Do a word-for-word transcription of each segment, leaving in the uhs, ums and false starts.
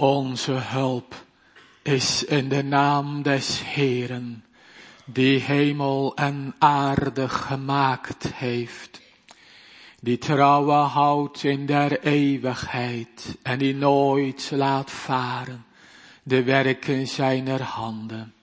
Onze hulp is in de naam des Heeren, die hemel en aarde gemaakt heeft, die trouwe houdt in der eeuwigheid en die nooit laat varen de werken zijner handen.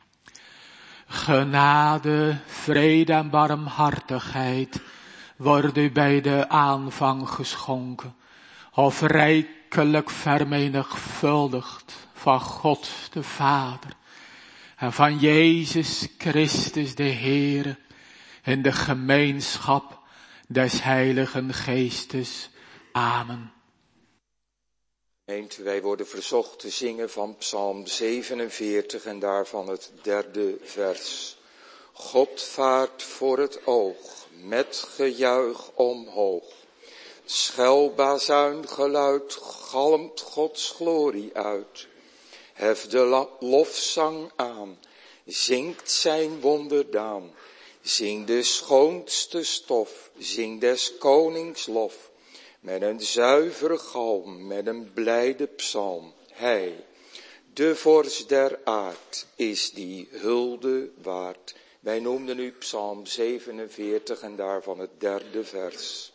Genade, vrede en barmhartigheid worden u bij de aanvang geschonken, of rijkelijk vermenigvuldigd van God de Vader en van Jezus Christus de Heere in de gemeenschap des Heiligen Geestes. Amen. Gemeente, wij worden verzocht te zingen van Psalm zevenenveertig en daarvan het derde vers. God vaart voor het oog, met gejuich omhoog. Schel bazuingeluid galmt Gods glorie uit. Hef de lofzang aan, zingt zijn wonderdaan. Zing de schoonste stof, zing des konings lof. Met een zuivere galm, met een blijde psalm. Hij, de vorst der aard, is die hulde waard. Wij noemden u Psalm zevenenveertig en daarvan het derde vers.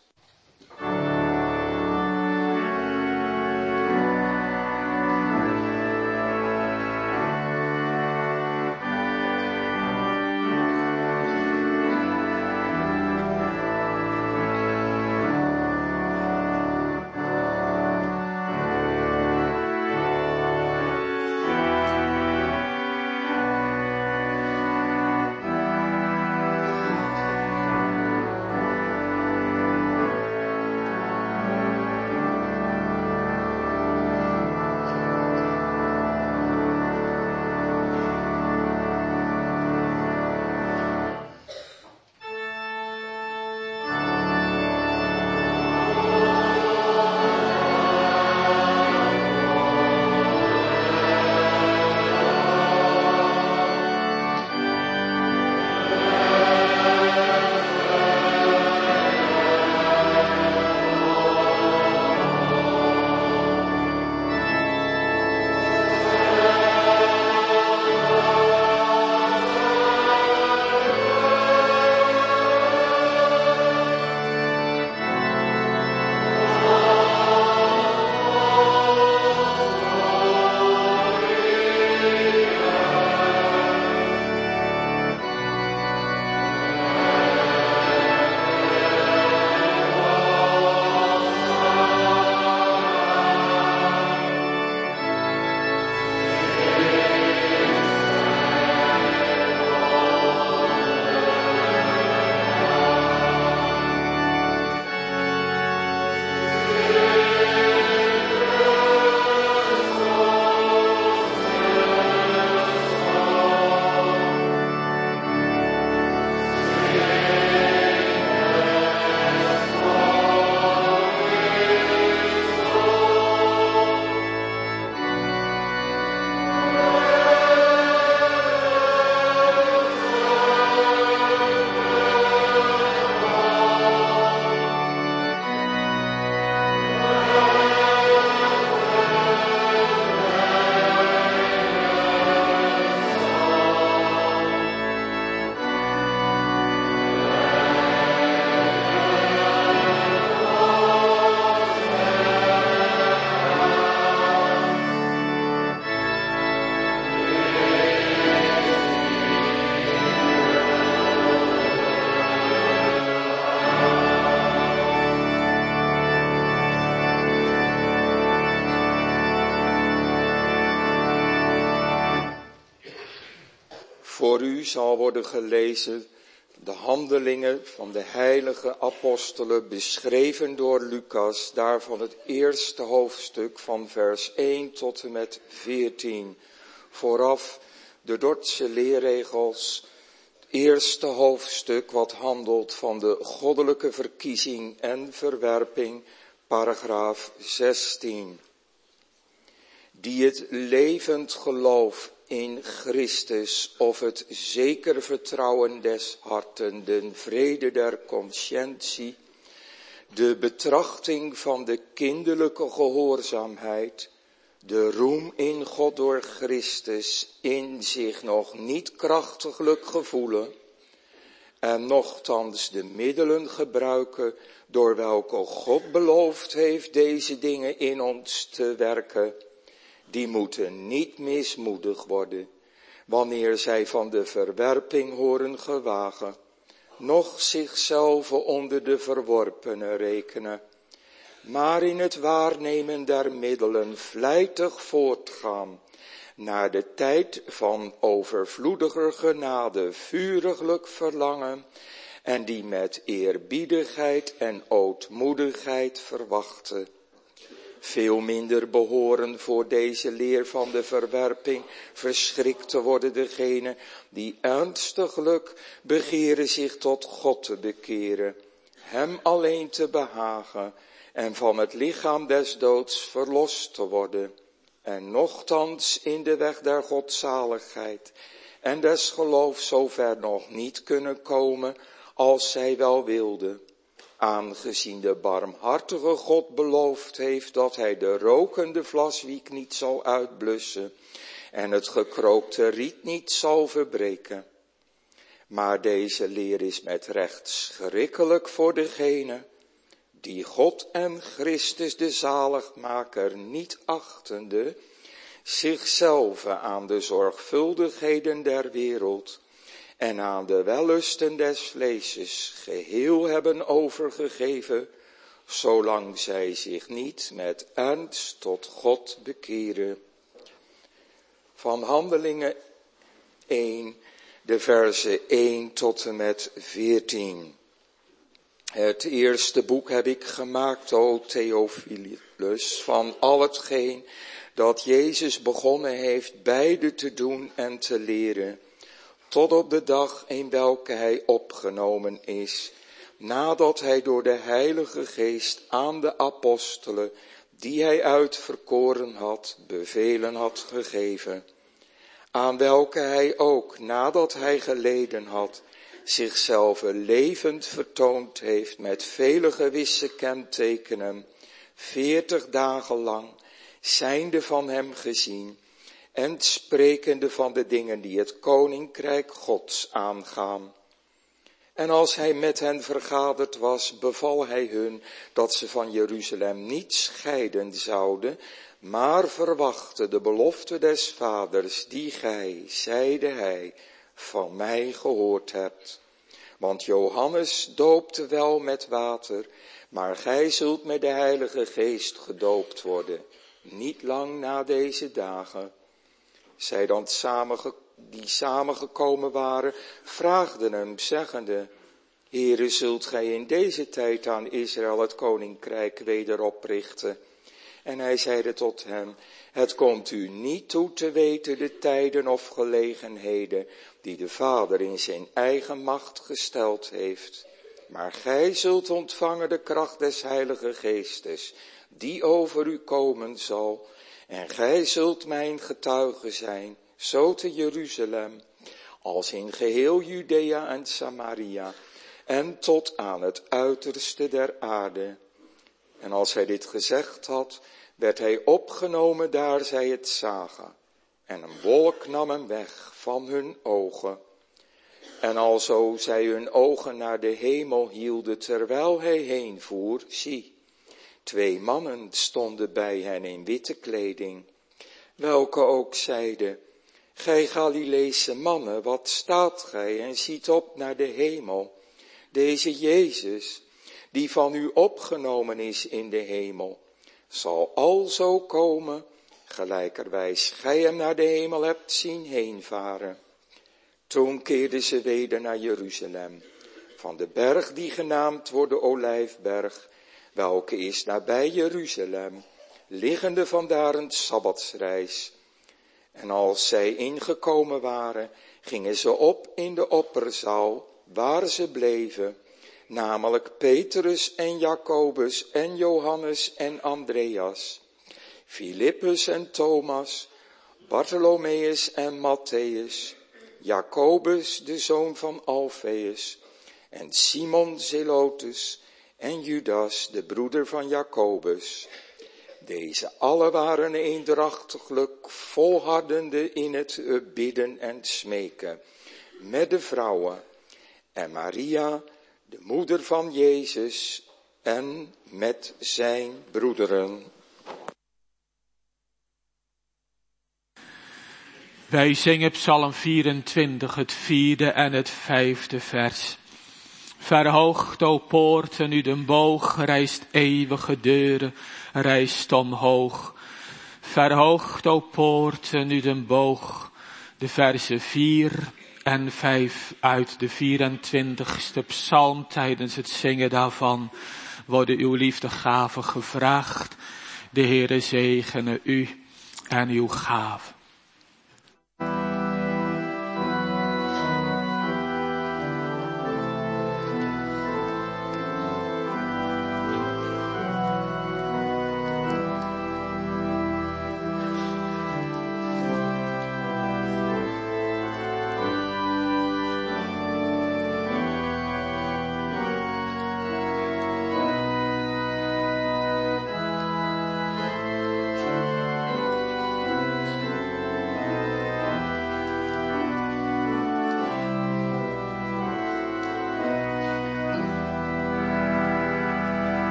Voor u zal worden gelezen de handelingen van de heilige apostelen, beschreven door Lucas, daarvan het eerste hoofdstuk van vers één tot en met veertien. Vooraf de Dordtse leerregels, het eerste hoofdstuk wat handelt van de goddelijke verkiezing en verwerping, paragraaf zestien. Die het levend geloof in Christus of het zeker vertrouwen des harten, de vrede der conscientie, de betrachting van de kinderlijke gehoorzaamheid, de roem in God door Christus in zich nog niet krachtiglijk gevoelen en nochtans de middelen gebruiken door welke God beloofd heeft deze dingen in ons te werken, die moeten niet mismoedig worden, wanneer zij van de verwerping horen gewagen, noch zichzelf onder de verworpenen rekenen, maar in het waarnemen der middelen vlijtig voortgaan, naar de tijd van overvloediger genade vuriglijk verlangen, en die met eerbiedigheid en ootmoedigheid verwachten. Veel minder behoren voor deze leer van de verwerping verschrikt te worden degenen die ernstiglijk begeren zich tot God te bekeren, hem alleen te behagen en van het lichaam des doods verlost te worden, en nochtans in de weg der godzaligheid en des geloofs zover nog niet kunnen komen als zij wel wilden, aangezien de barmhartige God beloofd heeft dat hij de rokende vlaswiek niet zal uitblussen en het gekrookte riet niet zal verbreken. Maar deze leer is met recht schrikkelijk voor degene die God en Christus de zaligmaker niet achtende, zichzelf aan de zorgvuldigheden der wereld en aan de wellusten des vleeses geheel hebben overgegeven, zolang zij zich niet met ernst tot God bekeren. Van Handelingen één, de verzen één tot en met veertien. Het eerste boek heb ik gemaakt, o Theophilus, van al hetgeen dat Jezus begonnen heeft beide te doen en te leren, tot op de dag in welke hij opgenomen is, nadat hij door de Heilige Geest aan de apostelen, die hij uitverkoren had, bevelen had gegeven, aan welke hij ook, nadat hij geleden had, zichzelf levend vertoond heeft met vele gewisse kentekenen, veertig dagen lang, zijnde van hem gezien en sprekende van de dingen die het koninkrijk Gods aangaan. En als hij met hen vergaderd was, beval hij hun dat ze van Jeruzalem niet scheiden zouden, maar verwachten de belofte des Vaders, die gij, zeide hij, van mij gehoord hebt. Want Johannes doopte wel met water, maar gij zult met de Heilige Geest gedoopt worden, niet lang na deze dagen. Zij dan samenge, die samengekomen waren, vraagden hem, zeggende, Heere, zult gij in deze tijd aan Israël het koninkrijk weder oprichten? En hij zeide tot hen, het komt u niet toe te weten de tijden of gelegenheden die de Vader in zijn eigen macht gesteld heeft. Maar gij zult ontvangen de kracht des Heilige Geestes, die over u komen zal. En gij zult mijn getuige zijn, zo te Jeruzalem, als in geheel Judea en Samaria, en tot aan het uiterste der aarde. En als hij dit gezegd had, werd hij opgenomen daar zij het zagen. En een wolk nam hem weg van hun ogen. En alzo zij hun ogen naar de hemel hielden terwijl hij heen voer, zie, twee mannen stonden bij hen in witte kleding, welke ook zeiden, gij Galileese mannen, wat staat gij en ziet op naar de hemel? Deze Jezus, die van u opgenomen is in de hemel, zal alzo komen, gelijkerwijs gij hem naar de hemel hebt zien heenvaren. Toen keerden ze weder naar Jeruzalem, van de berg die genaamd wordt de Olijfberg, welke is nabij Jeruzalem, liggende vandaar een sabbatsreis. En als zij ingekomen waren, gingen ze op in de opperzaal, waar ze bleven, namelijk Petrus en Jacobus en Johannes en Andreas, Filippus en Thomas, Bartholomeus en Matthäus, Jacobus de zoon van Alfeus, en Simon Zelotes en Judas de broeder van Jacobus. Deze allen waren eendrachtiglijk volhardende in het bidden en smeken met de vrouwen en Maria, de moeder van Jezus, en met zijn broederen. Wij zingen Psalm vierentwintig, het vierde en het vijfde vers. Verhoogt, o poorten, u den boog, rijst eeuwige deuren, rijst omhoog. Verhoogt, o poorten, u den boog. De versen vier en vijf uit de vierentwintigste psalm. Tijdens het zingen daarvan worden uw liefdegaven gevraagd. De Heere zegene u en uw gaven.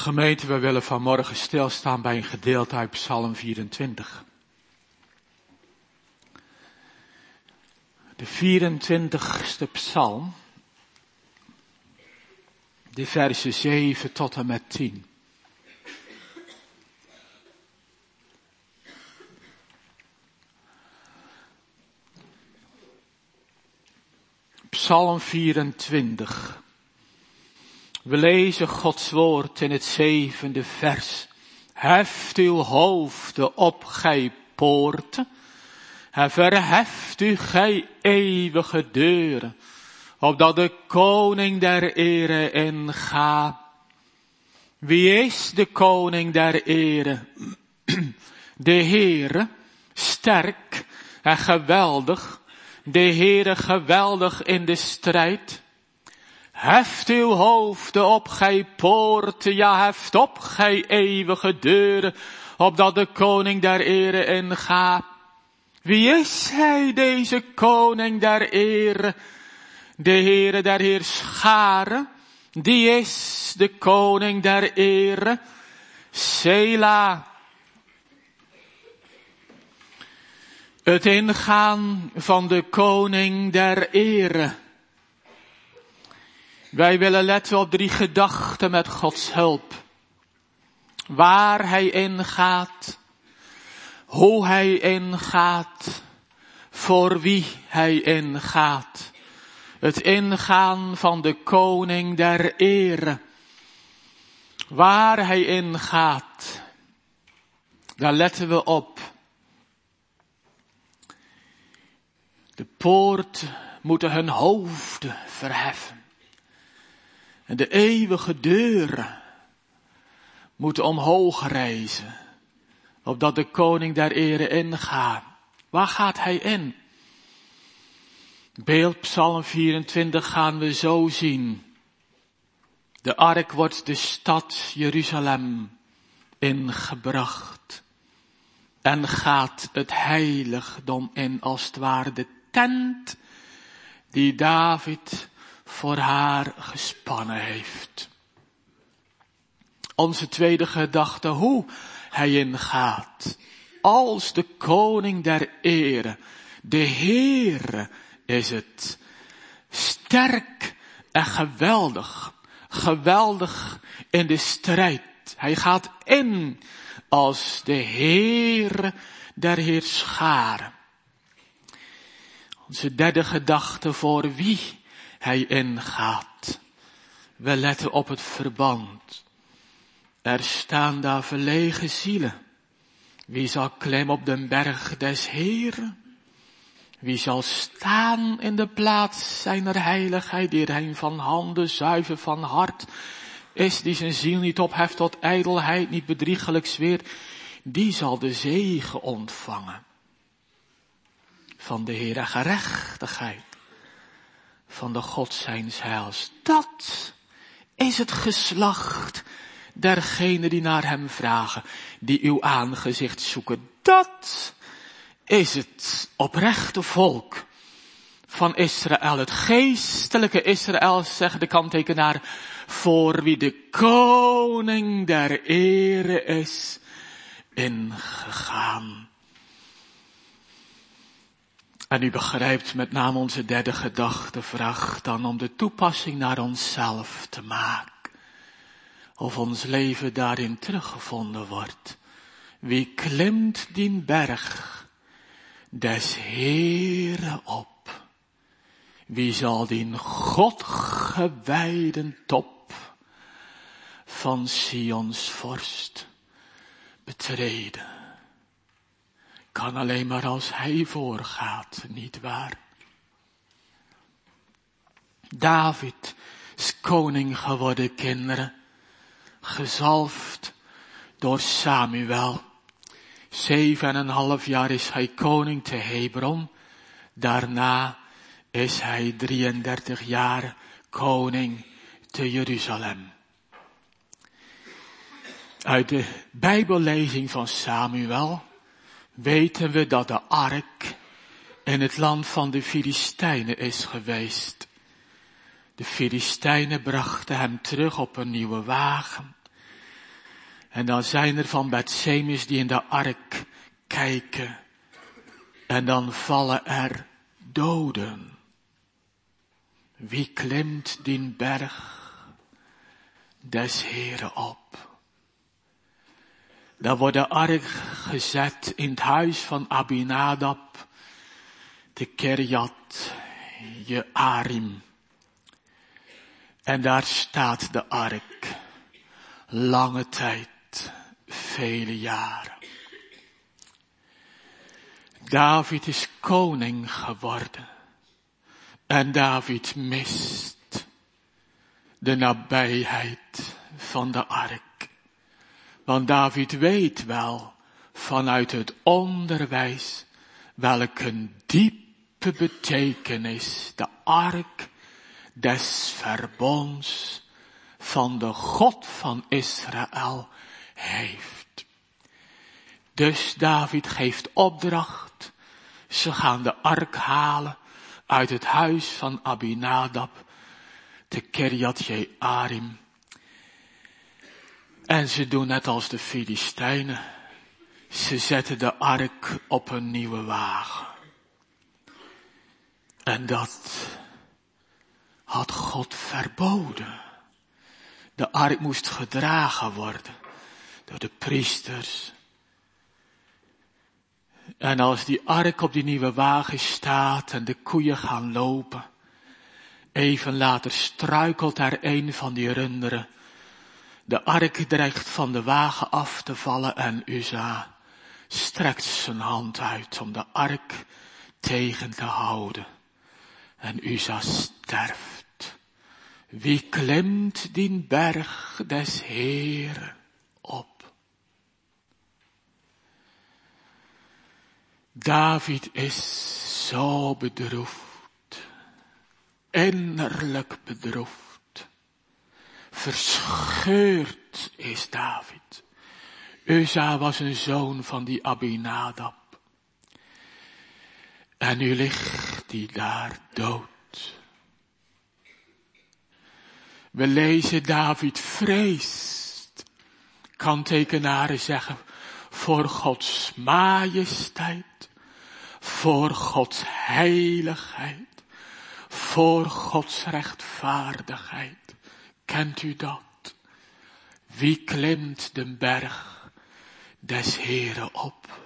Gemeente, we willen vanmorgen stilstaan bij een gedeelte uit Psalm vierentwintig. De vierentwintigste psalm, de versen zeven tot en met tien. Psalm vierentwintig. We lezen Gods woord in het zevende vers. Heft uw hoofden op, gij poorten, en verheft u, gij eeuwige deuren, opdat de koning der ere inga. Wie is de koning der ere? De Heere, sterk en geweldig, de Heere geweldig in de strijd. Heft uw hoofden op, gij poorten, ja, heft op, gij eeuwige deuren, opdat de koning der ere inga. Wie is hij, deze koning der ere? De Heere der heerscharen, die is de koning der ere. Sela. Het ingaan van de koning der ere. Wij willen letten op drie gedachten met Gods hulp. Waar hij ingaat, hoe hij ingaat, voor wie hij ingaat. Het ingaan van de koning der ere. Waar hij ingaat, daar letten we op. De poorten moeten hun hoofden verheffen. En de eeuwige deuren moeten omhoog reizen, opdat de koning der ere ingaat. Waar gaat hij in? Beeld Psalm vierentwintig gaan we zo zien. De ark wordt de stad Jeruzalem ingebracht. En gaat het heiligdom in, als het ware de tent die David voor haar gespannen heeft. Onze tweede gedachte, hoe hij ingaat. Als de koning der ere, de Heere is het. Sterk en geweldig. Geweldig in de strijd. Hij gaat in als de Heere der heerscharen. Onze derde gedachte, voor wie hij ingaat. We letten op het verband. Er staan daar verlegen zielen. Wie zal klimmen op den berg des Heeren? Wie zal staan in de plaats zijner heiligheid, die rein van handen, zuiver van hart is, die zijn ziel niet opheft tot ijdelheid, niet bedriegelijk zweert, die zal de zegen ontvangen van de Heere, gerechtigheid van de God zijns heils. Dat is het geslacht dergenen die naar hem vragen, die uw aangezicht zoeken. Dat is het oprechte volk van Israël. Het geestelijke Israël, zegt de kanttekenaar, voor wie de koning der ere is ingegaan. En u begrijpt met name onze derde gedachte, vraag dan om de toepassing naar onszelf te maken. Of ons leven daarin teruggevonden wordt. Wie klimt die berg des Heere op? Wie zal die God gewijden top van Sions vorst betreden? Kan alleen maar als hij voorgaat, niet waar? David is koning geworden, kinderen. Gezalfd door Samuel. Zeven en een half jaar is hij koning te Hebron. Daarna is hij drieëndertig jaar koning te Jeruzalem. Uit de Bijbellezing van Samuel weten we dat de ark in het land van de Filistijnen is geweest. De Filistijnen brachten hem terug op een nieuwe wagen. En dan zijn er van Bethsemes die in de ark kijken. En dan vallen er doden. Wie klimt die berg des Heren op? Dan wordt de ark gezet in het huis van Abinadab, de Kirjat Jearim. En daar staat de ark lange tijd, vele jaren. David is koning geworden. En David mist de nabijheid van de ark. Want David weet wel vanuit het onderwijs welke diepe betekenis de ark des verbonds van de God van Israël heeft. Dus David geeft opdracht. Ze gaan de ark halen uit het huis van Abinadab, de Kirjat Jearim. En ze doen net als de Filistijnen. Ze zetten de ark op een nieuwe wagen. En dat had God verboden. De ark moest gedragen worden door de priesters. En als die ark op die nieuwe wagen staat en de koeien gaan lopen, even later struikelt er een van die runderen. De ark dreigt van de wagen af te vallen en Uza strekt zijn hand uit om de ark tegen te houden. En Uza sterft. Wie klimt die berg des Heeren op? David is zo bedroefd. Innerlijk bedroefd. Verscheurd is David. Uza was een zoon van die Abinadab. En nu ligt hij daar dood. We lezen David vreest. Kanttekenaren zeggen voor Gods majesteit, voor Gods heiligheid, voor Gods rechtvaardigheid. Kent u dat? Wie klimt de berg des Heren op?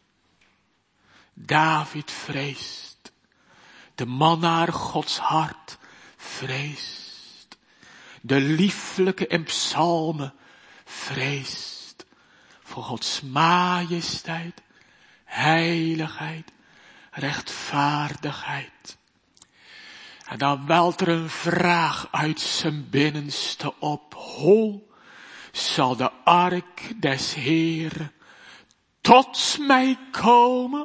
David vreest. De man naar Gods hart vreest. De lieflijke in psalmen vreest. Voor Gods majesteit, heiligheid, rechtvaardigheid. En dan welt er een vraag uit zijn binnenste op. Hoe zal de ark des Heeren tot mij komen?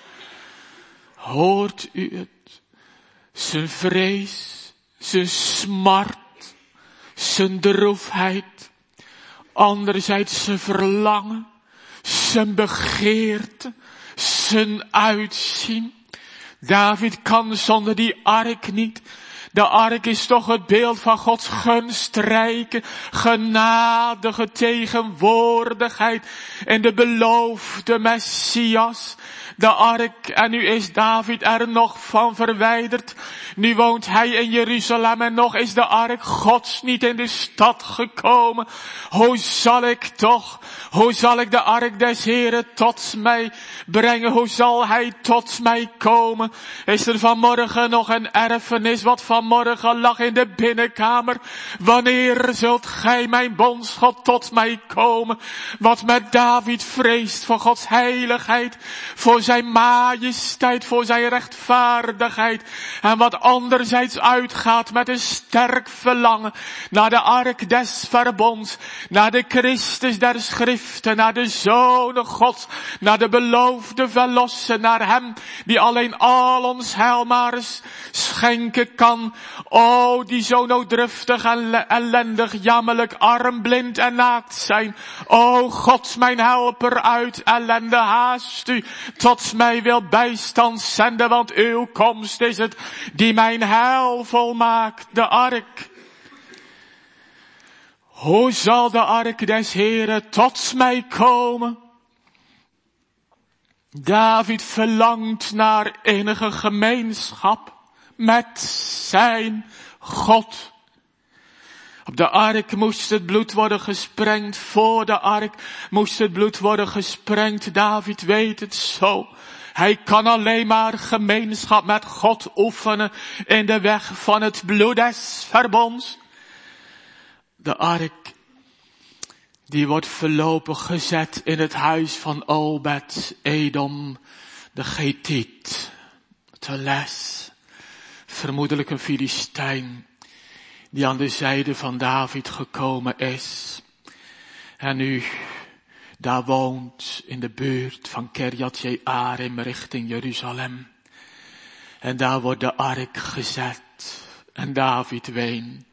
Hoort u het? Zijn vrees, zijn smart, zijn droefheid. Anderzijds zijn verlangen, zijn begeerte, zijn uitzien. David kan zonder die ark niet. De ark is toch het beeld van Gods gunstrijke, genadige tegenwoordigheid in de beloofde Messias. De ark, en nu is David er nog van verwijderd. Nu woont hij in Jeruzalem en nog is de ark Gods niet in de stad gekomen. Hoe zal ik toch, hoe zal ik de ark des Heren tot mij brengen? Hoe zal hij tot mij komen? Is er vanmorgen nog een erfenis wat vanmorgen lag in de binnenkamer? Wanneer zult gij, mijn bondsgod, tot mij komen? Wat met David vreest voor Gods heiligheid, voor zijn majesteit, voor zijn rechtvaardigheid. En wat anderzijds uitgaat met een sterk verlangen naar de ark des verbonds, naar de Christus der schriften, naar de Zoon Gods, naar de beloofde verlosser, naar hem die alleen al ons heil maar schenken kan. O, die zo nooddruftig en ellendig, jammerlijk, arm, blind en naakt zijn. O, God, mijn helper uit ellende, haast u tot mij wil bijstand zenden, want uw komst is het die mijn heil volmaakt, de ark. Hoe zal de ark des Heren tot mij komen? David verlangt naar enige gemeenschap met zijn God. Op de ark moest het bloed worden gesprengd. Voor de ark moest het bloed worden gesprengd. David weet het zo. Hij kan alleen maar gemeenschap met God oefenen in de weg van het bloed des verbonds. De ark, die wordt voorlopig gezet in het huis van Obed Edom, de Getiet, te les. Vermoedelijk een Filistijn, die aan de zijde van David gekomen is. En nu daar woont in de buurt van Kirjat Jearim richting Jeruzalem. En daar wordt de ark gezet. En David weent.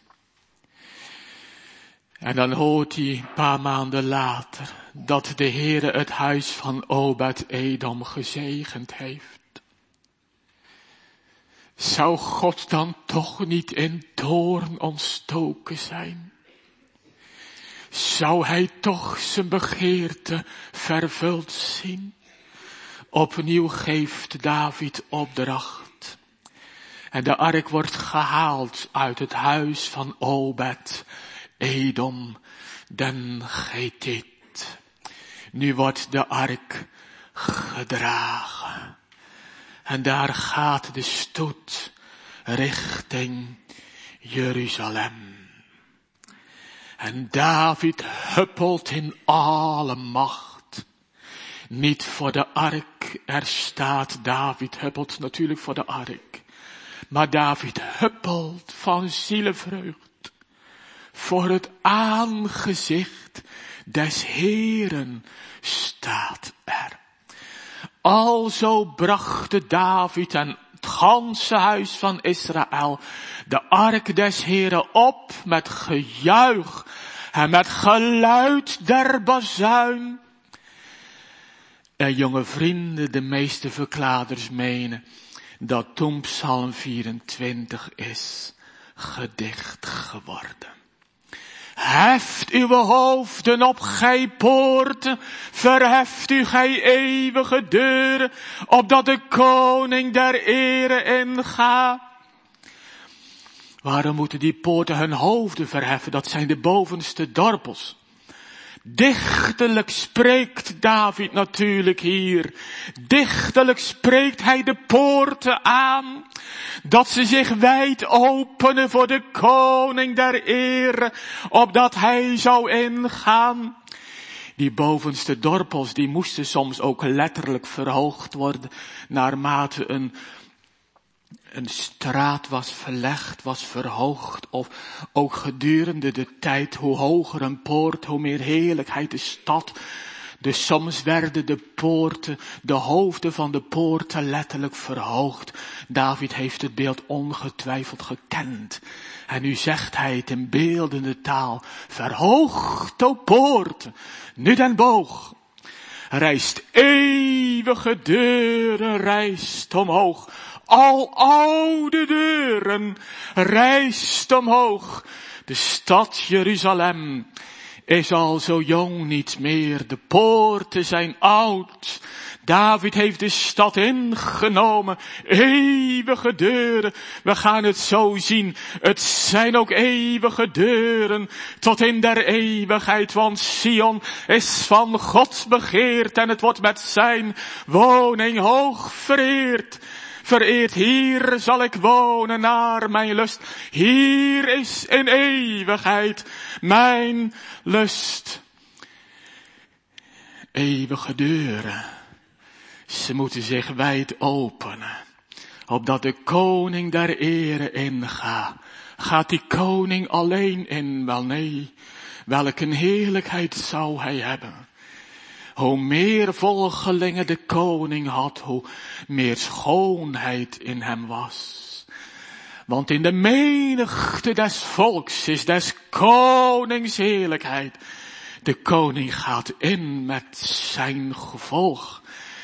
En dan hoort hij een paar maanden later dat de Heere het huis van Obed Edom gezegend heeft. Zou God dan toch niet in toorn ontstoken zijn? Zou hij toch zijn begeerte vervuld zien? Opnieuw geeft David opdracht. En de ark wordt gehaald uit het huis van Obed Edom, den Getiet. Nu wordt de ark gedragen. En daar gaat de stoet richting Jeruzalem. En David huppelt in alle macht. Niet voor de ark, er staat David huppelt natuurlijk voor de ark. Maar David huppelt van zielevreugd. Voor het aangezicht des Heeren staat er. Alzo bracht David en het ganse huis van Israël de ark des Heren op met gejuich en met geluid der bazuin. En jonge vrienden, de meeste verklaarders menen dat toen Psalm vierentwintig is gedicht geworden. Heft uw hoofden op, gij poorten, verheft u, gij eeuwige deuren, opdat de koning der ere inga. Waarom moeten die poorten hun hoofden verheffen? Dat zijn de bovenste dorpels. Dichtelijk spreekt David natuurlijk hier. Dichtelijk spreekt hij de poorten aan. Dat ze zich wijd openen voor de koning der ere. Opdat hij zou ingaan. Die bovenste dorpels die moesten soms ook letterlijk verhoogd worden. Naarmate een Een straat was verlegd, was verhoogd, of ook gedurende de tijd, hoe hoger een poort, hoe meer heerlijkheid de stad. Dus soms werden de poorten, de hoofden van de poorten letterlijk verhoogd. David heeft het beeld ongetwijfeld gekend. En nu zegt hij het in beeldende taal, verhoogd, o poorten, nu den boog. Rijst eeuwige deuren, rijst omhoog. Al oude deuren, rijst omhoog. De stad Jeruzalem is al zo jong niet meer. De poorten zijn oud. David heeft de stad ingenomen. Eeuwige deuren. We gaan het zo zien. Het zijn ook eeuwige deuren. Tot in der eeuwigheid. Want Sion is van God begeerd. En het wordt met zijn woning hoog vereerd. Vereerd, hier zal ik wonen naar mijn lust. Hier is in eeuwigheid mijn lust. Eeuwige deuren. Ze moeten zich wijd openen. Opdat de koning der ere inga. Gaat die koning alleen in? Wel nee. Welke een heerlijkheid zou hij hebben. Hoe meer volgelingen de koning had, hoe meer schoonheid in hem was. Want in de menigte des volks is des konings heerlijkheid. De koning gaat in met zijn gevolg.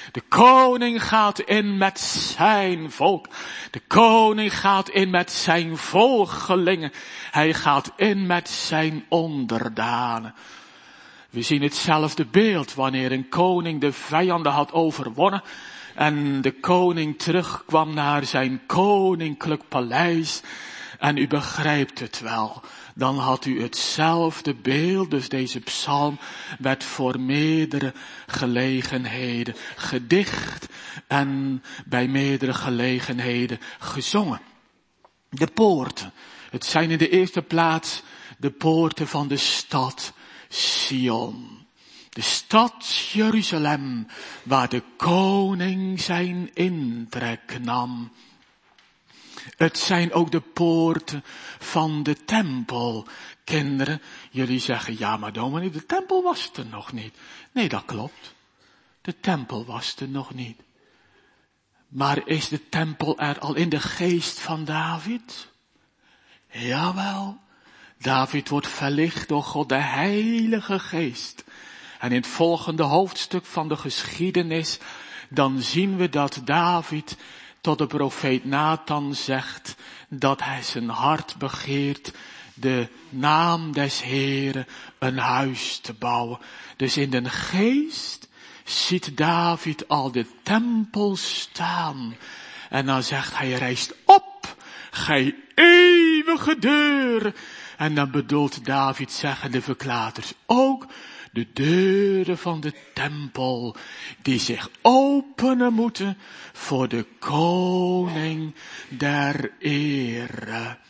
De koning gaat in met zijn volk. De koning gaat in met zijn volgelingen. Hij gaat in met zijn onderdanen. We zien hetzelfde beeld wanneer een koning de vijanden had overwonnen en de koning terugkwam naar zijn koninklijk paleis. En u begrijpt het wel. Dan had u hetzelfde beeld. Dus deze psalm werd voor meerdere gelegenheden gedicht en bij meerdere gelegenheden gezongen. De poorten. Het zijn in de eerste plaats de poorten van de stad Sion. De stad Jeruzalem, waar de koning zijn intrek nam. Het zijn ook de poorten van de tempel. Kinderen, jullie zeggen, ja maar dominee, de tempel was er nog niet. Nee, dat klopt. De tempel was er nog niet. Maar is de tempel er al in de geest van David? Jawel. David wordt verlicht door God, de Heilige Geest. En in het volgende hoofdstuk van de geschiedenis, dan zien we dat David tot de profeet Nathan zegt dat hij zijn hart begeert de naam des Heeren een huis te bouwen. Dus in de geest ziet David al de tempel staan. En dan zegt hij, rijst op, gij eeuwige deur. En dan bedoelt David, zeggen de verklaters, ook de deuren van de tempel, die zich openen moeten voor de koning der ere.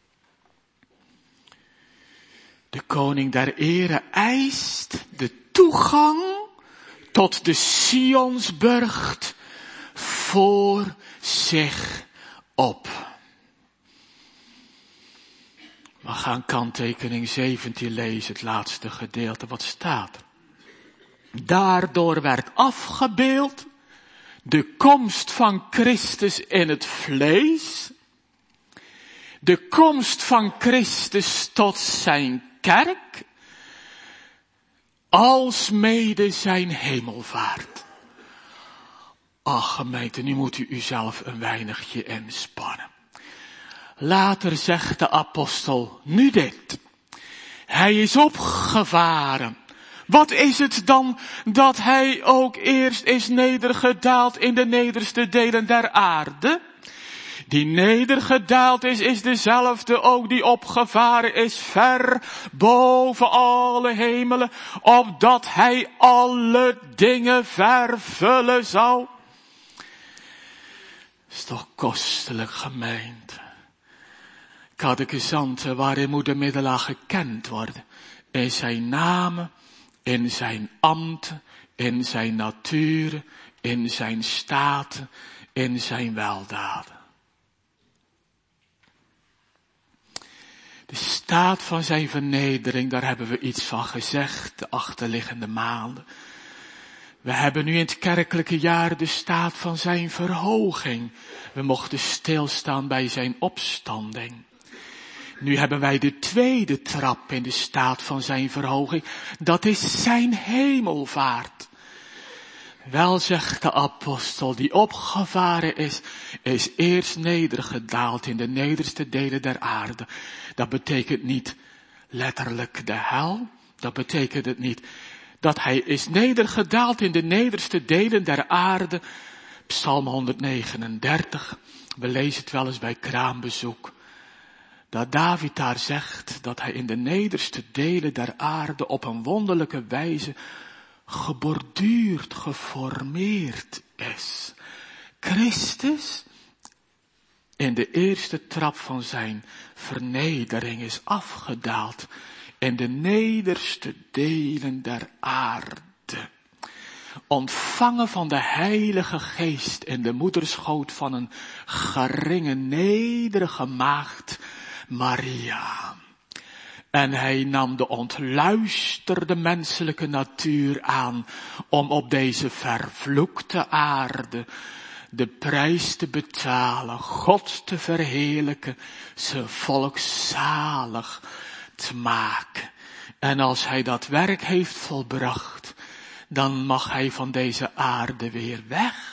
De koning der ere eist de toegang tot de Sionsburcht voor zich op. We gaan kanttekening zeventien lezen, het laatste gedeelte wat staat. Daardoor werd afgebeeld de komst van Christus in het vlees, de komst van Christus tot zijn kerk, alsmede zijn hemelvaart. Ach gemeente, nu moet u uzelf een weinigje inspannen. Later zegt de apostel nu dit. Hij is opgevaren. Wat is het dan dat hij ook eerst is nedergedaald in de nederste delen der aarde? Die nedergedaald is, is dezelfde ook die opgevaren is ver boven alle hemelen, opdat hij alle dingen vervullen zou. Is toch kostelijk, gemeente. Catechisanten waarin moet de middelaar gekend worden. In zijn namen, in zijn ambten, in zijn natuur, in zijn staten, in zijn weldaden. De staat van zijn vernedering, daar hebben we iets van gezegd de achterliggende maanden. We hebben nu in het kerkelijke jaar de staat van zijn verhoging. We mochten stilstaan bij zijn opstanding. Nu hebben wij de tweede trap in de staat van zijn verhoging. Dat is zijn hemelvaart. Wel zegt de apostel, die opgevaren is, is eerst nedergedaald in de nederste delen der aarde. Dat betekent niet letterlijk de hel. Dat betekent het niet dat hij is nedergedaald in de nederste delen der aarde. Psalm honderdnegenendertig. We lezen het wel eens bij kraambezoek. Dat David daar zegt dat hij in de nederste delen der aarde op een wonderlijke wijze geborduurd, geformeerd is. Christus in de eerste trap van zijn vernedering is afgedaald in de nederste delen der aarde. Ontvangen van de Heilige Geest in de moederschoot van een geringe, nederige maagd, Maria. En hij nam de ontluisterde menselijke natuur aan om op deze vervloekte aarde de prijs te betalen, God te verheerlijken, zijn volk zalig te maken. En als hij dat werk heeft volbracht, dan mag hij van deze aarde weer weg.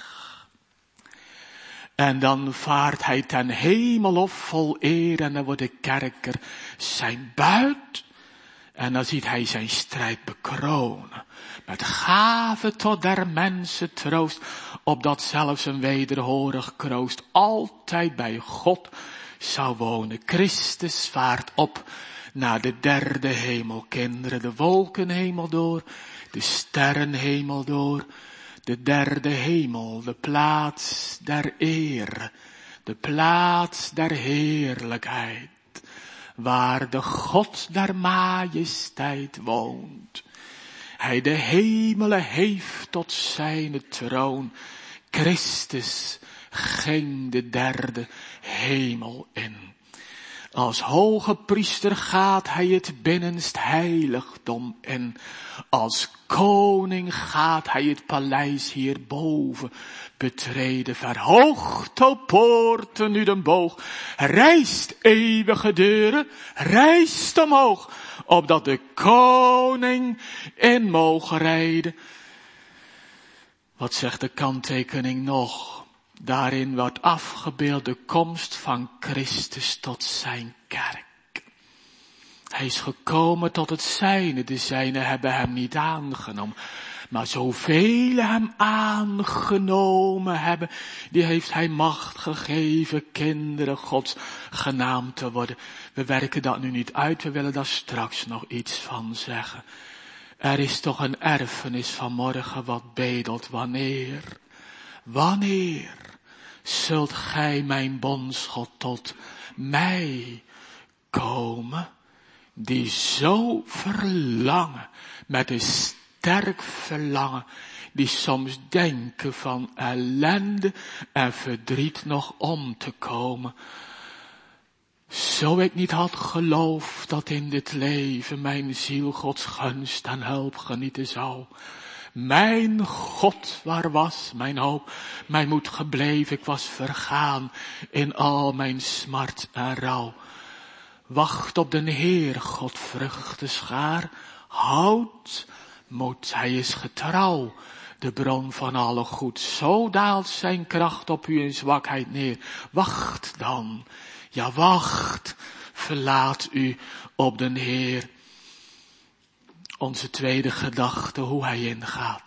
En dan vaart hij ten hemel op vol eer en dan wordt de kerker zijn buit. En dan ziet hij zijn strijd bekronen. Met gave tot der mensen troost. Opdat zelfs een wederhorig kroost altijd bij God zou wonen. Christus vaart op naar de derde hemel. Kinderen, de wolkenhemel door. De sterrenhemel door. De derde hemel, de plaats der eer. De plaats der heerlijkheid. Waar de God der majesteit woont. Hij de hemelen heeft tot zijn troon. Christus ging de derde hemel in. Als hoge priester gaat hij het binnenst heiligdom in. Als koning gaat hij het paleis hierboven betreden. Verhoogt, o poorten, nu den boog. Rijst, eeuwige deuren, rijst omhoog. Opdat de koning in mogen rijden. Wat zegt de kanttekening nog? Daarin wordt afgebeeld de komst van Christus tot zijn kerk. Hij is gekomen tot het zijne, de zijne hebben hem niet aangenomen. Maar zoveel hem aangenomen hebben, die heeft hij macht gegeven kinderen Gods genaamd te worden. We werken dat nu niet uit, we willen daar straks nog iets van zeggen. Er is toch een erfenis van morgen wat bedelt wanneer, wanneer zult gij mijn bondsgod tot mij komen, die zo verlangen, met een sterk verlangen, die soms denken van ellende en verdriet nog om te komen. Zo ik niet had geloofd dat in dit leven mijn ziel Gods gunst en hulp genieten zou. Mijn God, waar was mijn hoop, mijn moed gebleven, ik was vergaan in al mijn smart en rouw. Wacht op den Heer, God vruchten schaar, houd moed, hij is getrouw, de bron van alle goed. Zo daalt zijn kracht op u in zwakheid neer. Wacht dan, ja wacht, verlaat u op den Heer. Onze tweede gedachte, hoe hij ingaat.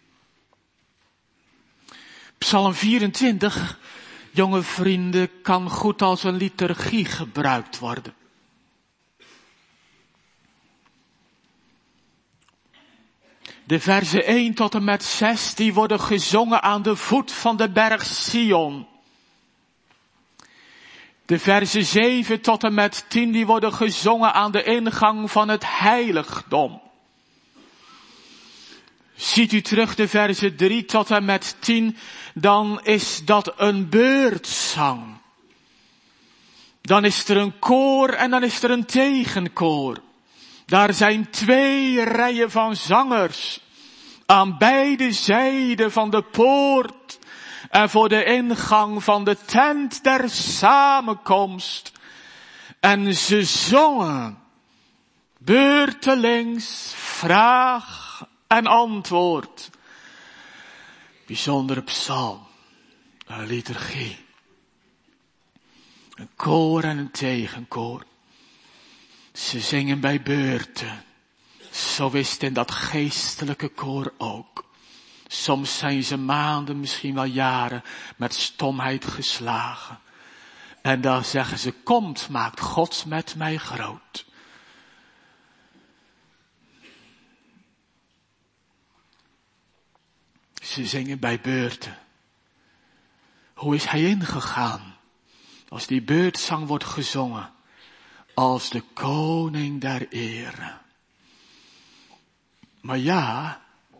Psalm vierentwintig, jonge vrienden, kan goed als een liturgie gebruikt worden. De versen één tot en met zes, die worden gezongen aan de voet van de berg Sion. De versen zeven tot en met tien, die worden gezongen aan de ingang van het heiligdom. Ziet u terug de versen drie tot en met tien, dan is dat een beurtzang. Dan is er een koor en dan is er een tegenkoor. Daar zijn twee rijen van zangers aan beide zijden van de poort en voor de ingang van de tent der samenkomst. En ze zongen beurtelings vraag en antwoord. Bijzondere psalm, een liturgie, een koor en een tegenkoor. Ze zingen bij beurten. Zo is het in dat geestelijke koor ook. Soms zijn ze maanden, misschien wel jaren, met stomheid geslagen. En dan zeggen ze, komt, maakt God met mij groot. Ze zingen bij beurten. Hoe is hij ingegaan? Als die beurtzang wordt gezongen. Als de koning der ere. Maar ja,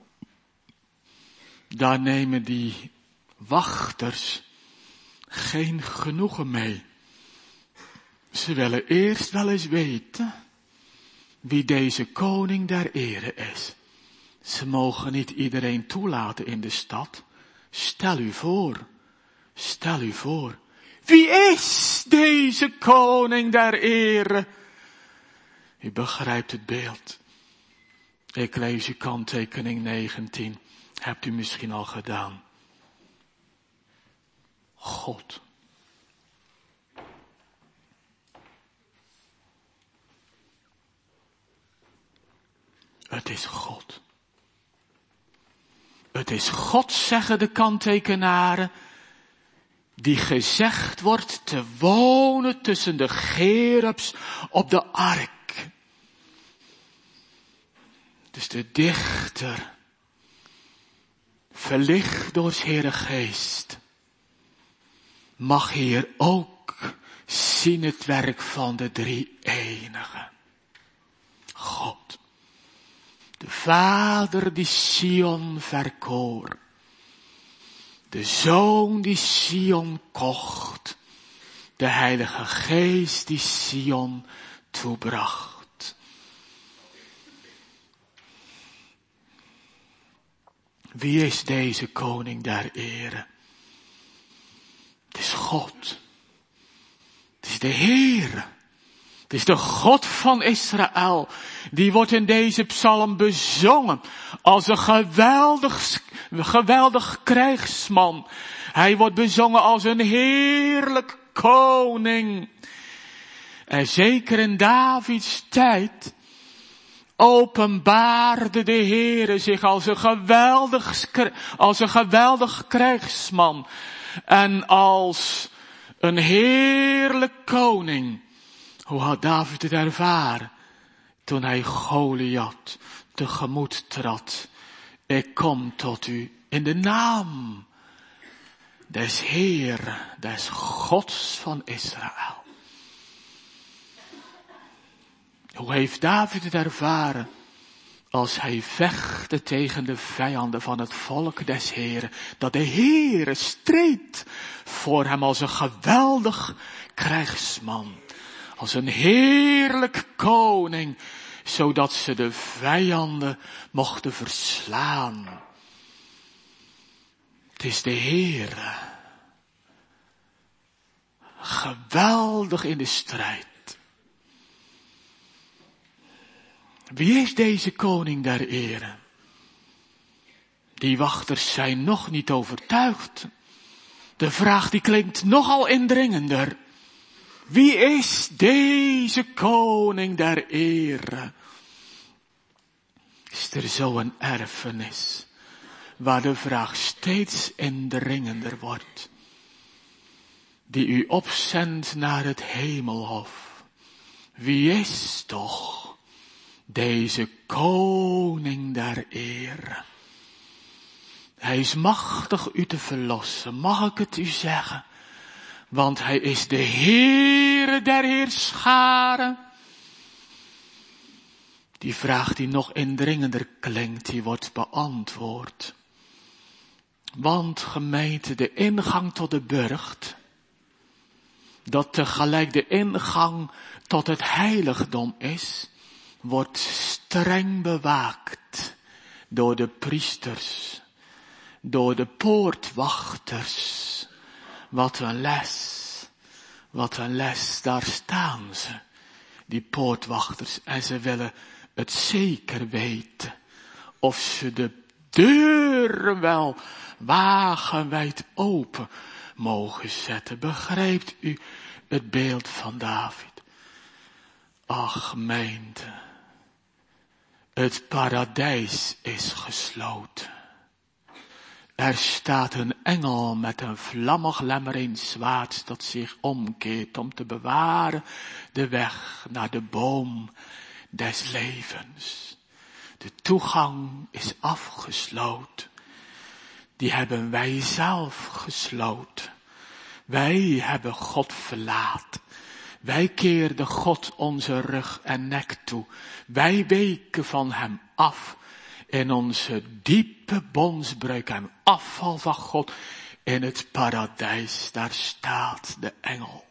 daar nemen die wachters geen genoegen mee. Ze willen eerst wel eens weten wie deze koning der ere is. Ze mogen niet iedereen toelaten in de stad. Stel u voor, stel u voor. Wie is deze koning der ere? U begrijpt het beeld. Ik lees u kanttekening negentien. Hebt u misschien al gedaan. God. Het is God. Het is God, zeggen de kanttekenaren, die gezegd wordt te wonen tussen de cherubs op de ark. Dus de dichter, verlicht door zijn Heere Geest, mag hier ook zien het werk van de drie enigen. God. De Vader die Sion verkoor. De Zoon die Sion kocht. De Heilige Geest die Sion toebracht. Wie is deze koning der ere? Het is God. Het is de Heer. Het is de God van Israël. Die wordt in deze psalm bezongen als een geweldig, geweldig krijgsman. Hij wordt bezongen als een heerlijk koning. En zeker in Davids tijd openbaarde de Heere zich als een geweldig, als een geweldig krijgsman. En als een heerlijk koning. Hoe had David het ervaren toen hij Goliath tegemoet trad? Ik kom tot u in de naam des Heer, des Gods van Israël. Hoe heeft David het ervaren als hij vechtte tegen de vijanden van het volk des Heeren? Dat de Heere streed voor hem als een geweldig krijgsman. Als een heerlijk koning, zodat ze de vijanden mochten verslaan. Het is de Heere. Geweldig in de strijd. Wie is deze koning der ere? Die wachters zijn nog niet overtuigd. De vraag die klinkt nogal indringender. Wie is deze koning der ere? Is er zo een erfenis waar de vraag steeds indringender wordt, die u opzendt naar het hemelhof? Wie is toch deze koning der ere? Hij is machtig u te verlossen, mag ik het u zeggen? Want hij is de Heere der heerscharen. Die vraag die nog indringender klinkt, die wordt beantwoord. Want gemeente, de ingang tot de burcht, dat tegelijk de ingang tot het heiligdom is, wordt streng bewaakt door de priesters, door de poortwachters. Wat een les, wat een les, daar staan ze, die poortwachters, en ze willen het zeker weten of ze de deuren wel wagenwijd open mogen zetten. Begrijpt u het beeld van David? Ach, gemeente, het paradijs is gesloten. Er staat een engel met een vlammig lemmereen zwaard dat zich omkeert om te bewaren de weg naar de boom des levens. De toegang is afgesloten. Die hebben wij zelf gesloten. Wij hebben God verlaten. Wij keerden God onze rug en nek toe. Wij weken van hem af. In onze diepe bondsbreuk en afval van God in het paradijs, daar staat de engel.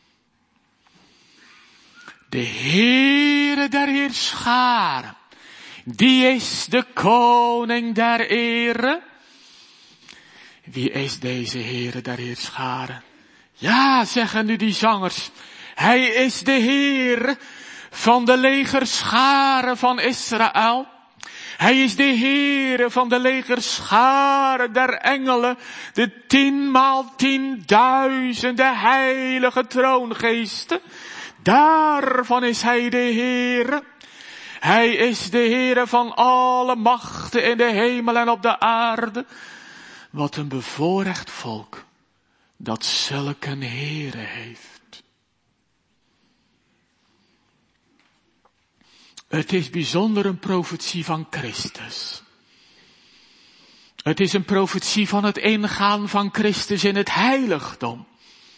De Heere der heerscharen, die is de koning der ere. Wie is deze Heere der heerscharen? Ja, zeggen nu die zangers, hij is de Heer van de legerscharen van Israël. Hij is de Heere van de legerscharen der engelen, de tienmaal tienduizenden heilige troongeesten. Daarvan is hij de Heere. Hij is de Heere van alle machten in de hemel en op de aarde. Wat een bevoorrecht volk dat zulke een Heere heeft. Het is bijzonder een profetie van Christus. Het is een profetie van het ingaan van Christus in het heiligdom.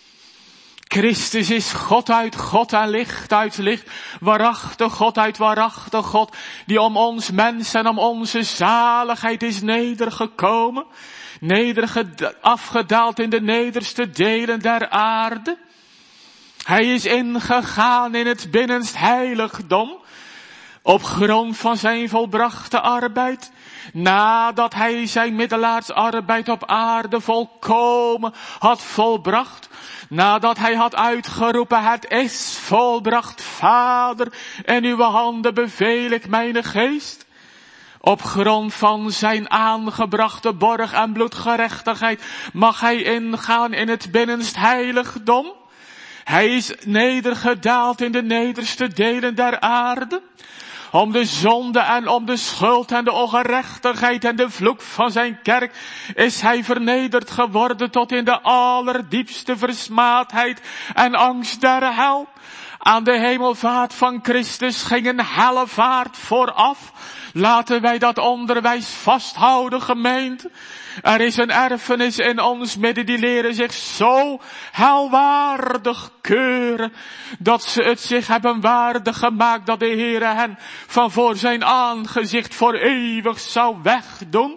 Christus is God uit God en licht uit licht, waarachtig God uit waarachtig God, die om ons mens en om onze zaligheid is nedergekomen, nedergeda- afgedaald in de nederste delen der aarde. Hij is ingegaan in het binnenst heiligdom, op grond van zijn volbrachte arbeid, nadat hij zijn middelaarsarbeid op aarde volkomen had volbracht, nadat hij had uitgeroepen, het is volbracht, Vader, in uw handen beveel ik mijn geest. Op grond van zijn aangebrachte borg en bloedgerechtigheid mag hij ingaan in het binnenst heiligdom. Hij is nedergedaald in de nederste delen der aarde, om de zonde en om de schuld en de ongerechtigheid en de vloek van zijn kerk is hij vernederd geworden tot in de allerdiepste versmaadheid en angst der hel. Aan de hemelvaart van Christus ging een hellevaart vooraf. Laten wij dat onderwijs vasthouden, gemeente. Er is een erfenis in ons midden, die leren zich zo helwaardig keuren, dat ze het zich hebben waardig gemaakt dat de Heere hen van voor zijn aangezicht voor eeuwig zou wegdoen.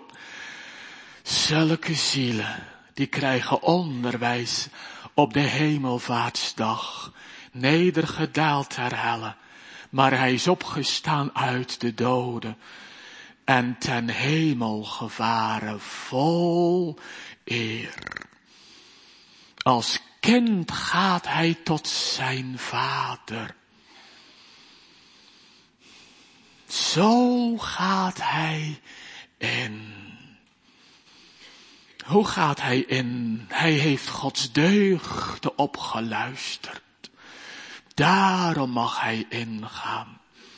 Zulke zielen, die krijgen onderwijs op de hemelvaartsdag, nedergedaald ter helle, maar hij is opgestaan uit de doden en ten hemel gevaren vol eer. Als kind gaat hij tot zijn vader. Zo gaat hij in. Hoe gaat hij in? Hij heeft Gods deugden opgeluisterd. Daarom mag hij ingaan.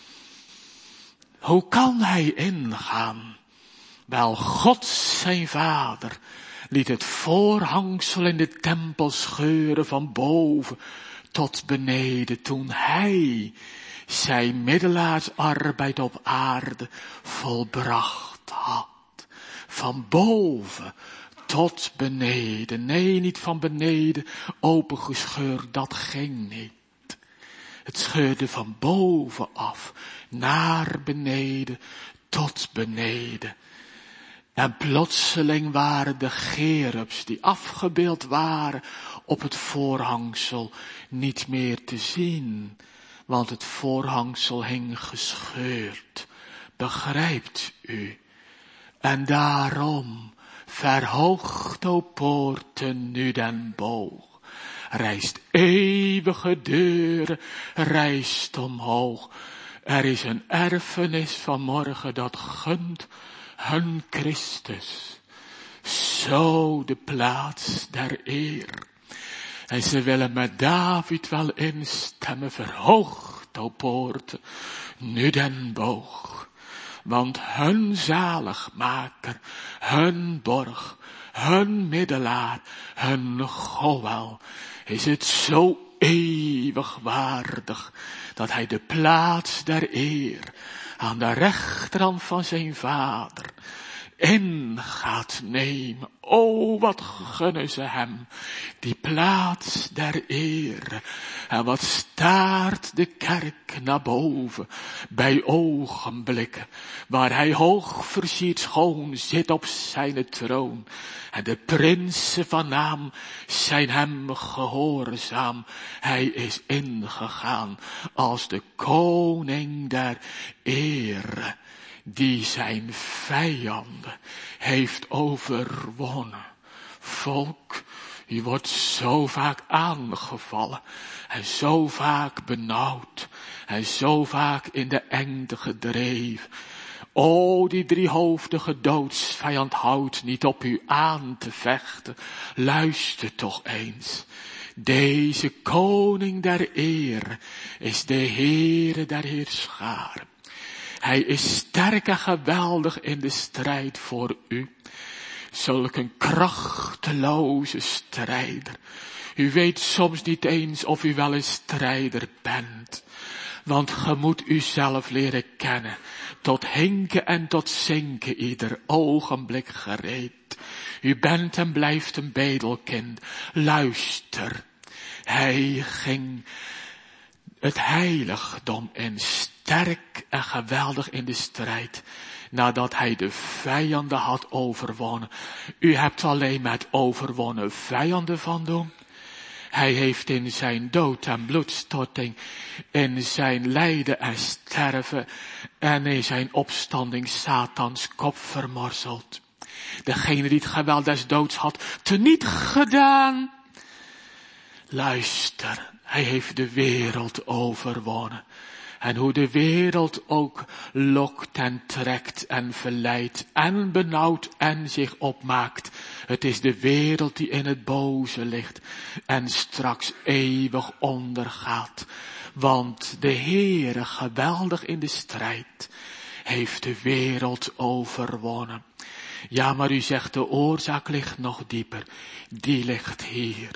Hoe kan hij ingaan? Wel, God zijn vader liet het voorhangsel in de tempel scheuren van boven tot beneden toen hij zijn middelaarsarbeid op aarde volbracht had. Van boven tot beneden. Nee, niet van beneden opengescheurd, dat ging niet. Het scheurde van boven af, naar beneden, tot beneden. En plotseling waren de cherubs die afgebeeld waren op het voorhangsel niet meer te zien. Want het voorhangsel hing gescheurd. Begrijpt u? En daarom verhoogt, o poorten, nu den boog. Rijst eeuwige deuren, rijst omhoog. Er is een erfenis van morgen dat gunt hun Christus. Zo de plaats der eer. En ze willen met David wel instemmen, verhoogt, o poorten, nu den boog. Want hun zaligmaker, hun borg, hun middelaar, hun Goël, is het zo eeuwig waardig, dat hij de plaats der eer aan de rechterhand van zijn vader in gaat nemen. O, wat gunnen ze hem, die plaats der eer. En wat staart de kerk naar boven, bij ogenblikken, waar hij hoog versierd schoon zit op zijn troon. En de prinsen van naam zijn hem gehoorzaam. Hij is ingegaan als de koning der eer, die zijn vijanden heeft overwonnen. Volk, u wordt zo vaak aangevallen en zo vaak benauwd en zo vaak in de engte gedreven. O, die driehoofdige doodsvijand houdt niet op u aan te vechten. Luister toch eens. Deze koning der eer is de Heere der heerscharen. Hij is sterk en geweldig in de strijd voor u. Zulk een krachteloze strijder. U weet soms niet eens of u wel een strijder bent. Want ge moet uzelf leren kennen. Tot hinken en tot zinken ieder ogenblik gereed. U bent en blijft een bedelkind. Luister. Hij ging het heiligdom in, sterk en geweldig in de strijd. Nadat hij de vijanden had overwonnen. U hebt alleen met overwonnen vijanden van doen. Hij heeft in zijn dood en bloedstorting, in zijn lijden en sterven en in zijn opstanding Satans kop vermorzeld. Degene die het geweld des doods had teniet gedaan. Luister, hij heeft de wereld overwonnen. En hoe de wereld ook lokt en trekt en verleidt en benauwt en zich opmaakt. Het is de wereld die in het boze ligt en straks eeuwig ondergaat. Want de Heere, geweldig in de strijd, heeft de wereld overwonnen. Ja, maar u zegt de oorzaak ligt nog dieper. Die ligt hier.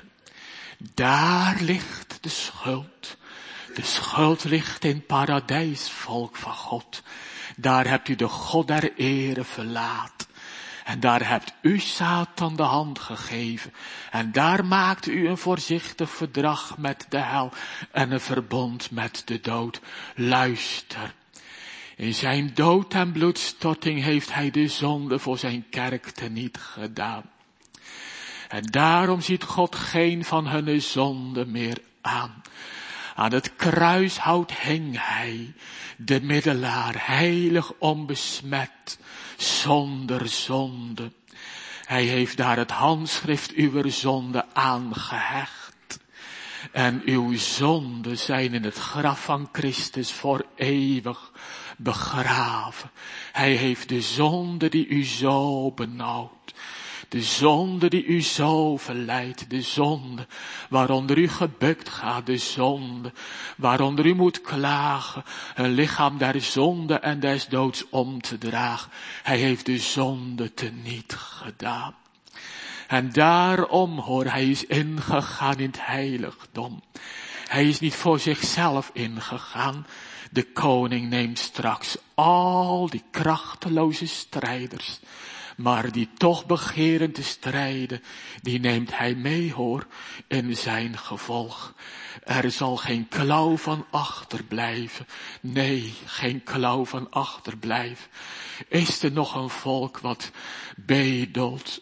Daar ligt de schuld. De schuld ligt in paradijs, volk van God. Daar hebt u de God der ere verlaat. En daar hebt u Satan de hand gegeven. En daar maakt u een voorzichtig verdrag met de hel en een verbond met de dood. Luister. In zijn dood en bloedstorting heeft hij de zonde voor zijn kerk teniet gedaan. En daarom ziet God geen van hun zonde meer aan. Aan het kruishout hing hij, de middelaar, heilig onbesmet, zonder zonde. Hij heeft daar het handschrift uw zonde aangehecht. En uw zonden zijn in het graf van Christus voor eeuwig begraven. Hij heeft de zonde die u zo benauwt. De zonde die u zo verleidt, de zonde waaronder u gebukt gaat, de zonde waaronder u moet klagen, een lichaam der zonde en des doods om te dragen. Hij heeft de zonde teniet gedaan. En daarom, hoor, hij is ingegaan in het heiligdom. Hij is niet voor zichzelf ingegaan. De koning neemt straks al die krachteloze strijders, maar die toch begeren te strijden, die neemt hij mee, hoor, in zijn gevolg. Er zal geen klauw van achterblijven. Nee, geen klauw van achterblijven. Is er nog een volk wat bedelt?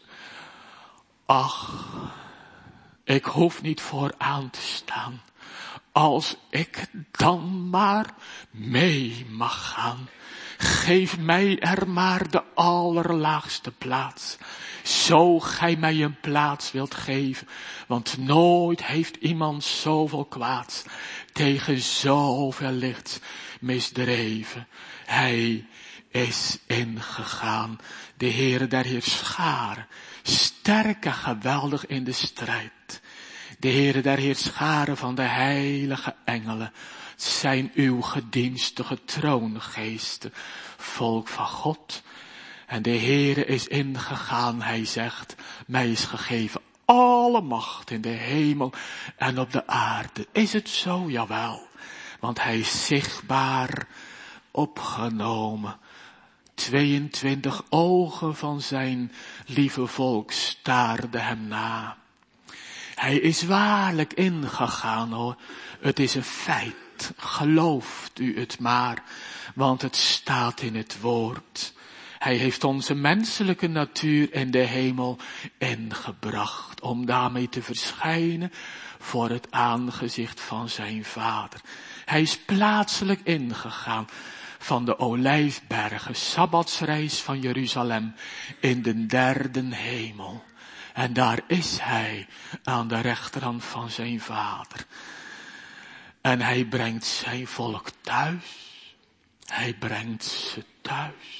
Ach, ik hoef niet vooraan te staan. Als ik dan maar mee mag gaan. Geef mij er maar de allerlaagste plaats. Zo gij mij een plaats wilt geven. Want nooit heeft iemand zoveel kwaads tegen zoveel lichts misdreven. Hij is ingegaan. De Heere der heerscharen. Sterk en geweldig in de strijd. De Heere der heerscharen van de heilige engelen zijn uw gedienstige troongeesten, volk van God. En de Heere is ingegaan, hij zegt, mij is gegeven alle macht in de hemel en op de aarde. Is het zo? Jawel. Want hij is zichtbaar opgenomen. Tweeëntwintig ogen van zijn lieve volk staarden hem na. Hij is waarlijk ingegaan, hoor. Het is een feit. Gelooft u het maar, want het staat in het woord. Hij heeft onze menselijke natuur in de hemel ingebracht, om daarmee te verschijnen voor het aangezicht van zijn Vader. Hij is plaatselijk ingegaan van de Olijfbergen, Sabbatsreis van Jeruzalem, in de derde hemel. En daar is hij aan de rechterhand van zijn Vader. En hij brengt zijn volk thuis. Hij brengt ze thuis.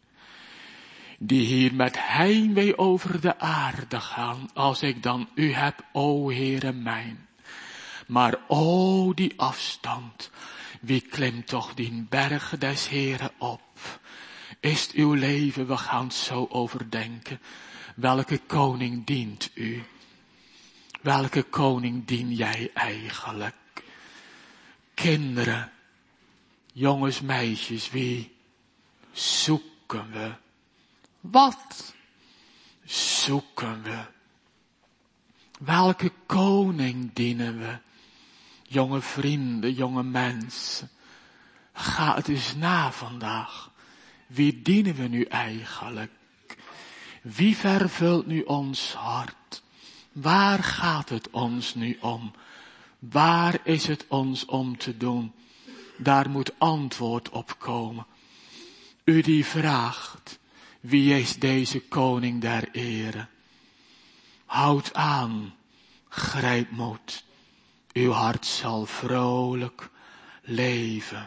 Die hier met heimwee over de aarde gaan, als ik dan u heb, o Heere mijn. Maar o die afstand, wie klimt toch die berg des Heere op? Is het uw leven, we gaan het zo overdenken. Welke koning dient u? Welke koning dien jij eigenlijk? Kinderen, jongens, meisjes, wie zoeken we? Wat zoeken we? Welke koning dienen we? Jonge vrienden, jonge mensen. Ga het eens na vandaag. Wie dienen we nu eigenlijk? Wie vervult nu ons hart? Waar gaat het ons nu om? Waar is het ons om te doen? Daar moet antwoord op komen. U die vraagt, wie is deze koning der ere? Houd aan, grijp moed. Uw hart zal vrolijk leven.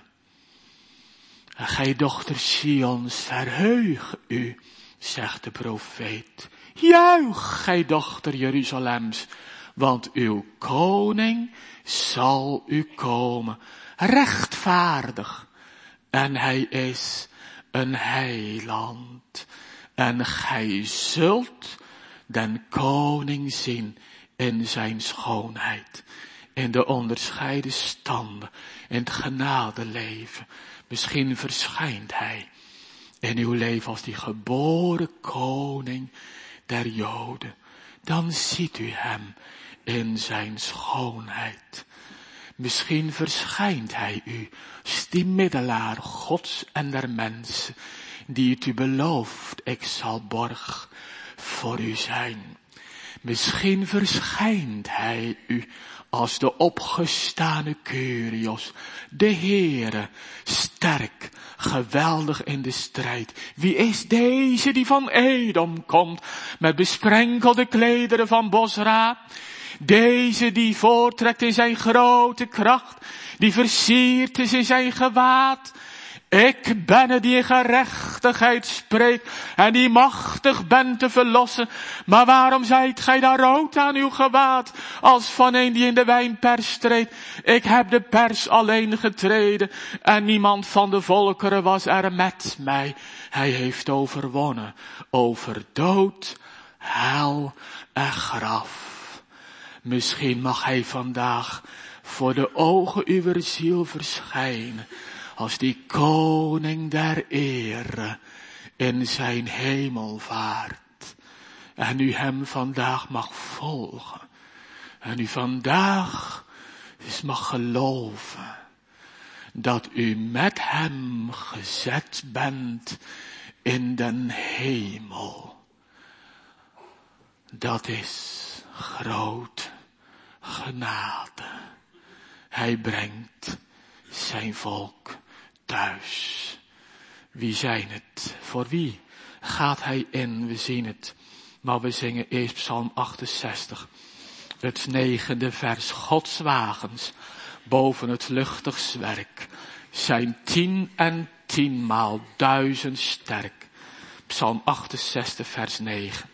En gij dochter Sions, verheug u, zegt de profeet. Juich, gij dochter Jeruzalems, want uw koning zal u komen, rechtvaardig. En hij is een heiland. En gij zult den koning zien in zijn schoonheid, in de onderscheiden standen, in het genadeleven. Misschien verschijnt hij in uw leven als die geboren koning der Joden. Dan ziet u hem in zijn schoonheid. Misschien verschijnt hij u als die middelaar Gods en der mensen, die het u belooft, ik zal borg voor u zijn. Misschien verschijnt hij u als de opgestane Kyrios, de Heere, sterk, geweldig in de strijd. Wie is deze die van Edom komt, met besprenkelde klederen van Bosra? Deze die voortrekt in zijn grote kracht, die versierd is in zijn gewaad. Ik ben het die in gerechtigheid spreekt en die machtig bent te verlossen. Maar waarom zijt gij daar rood aan uw gewaad, als van een die in de wijnpers treedt? Ik heb de pers alleen getreden en niemand van de volkeren was er met mij. Hij heeft overwonnen over dood, hel en graf. Misschien mag hij vandaag voor de ogen uwer ziel verschijnen, als die koning der ere in zijn hemelvaart. En u hem vandaag mag volgen. En u vandaag eens mag geloven dat u met hem gezet bent in den hemel. Dat is groot genade. Hij brengt zijn volk thuis. Wie zijn het? Voor wie gaat hij in? We zien het. Maar we zingen eerst Psalm achtenzestig. Het negende vers. Gods wagens boven het luchtig zwerk zijn tien en tienmaal duizend sterk. Psalm achtenzestig vers negen.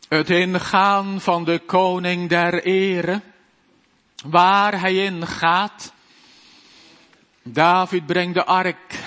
Het ingaan van de koning der ere, waar hij ingaat. David brengt de ark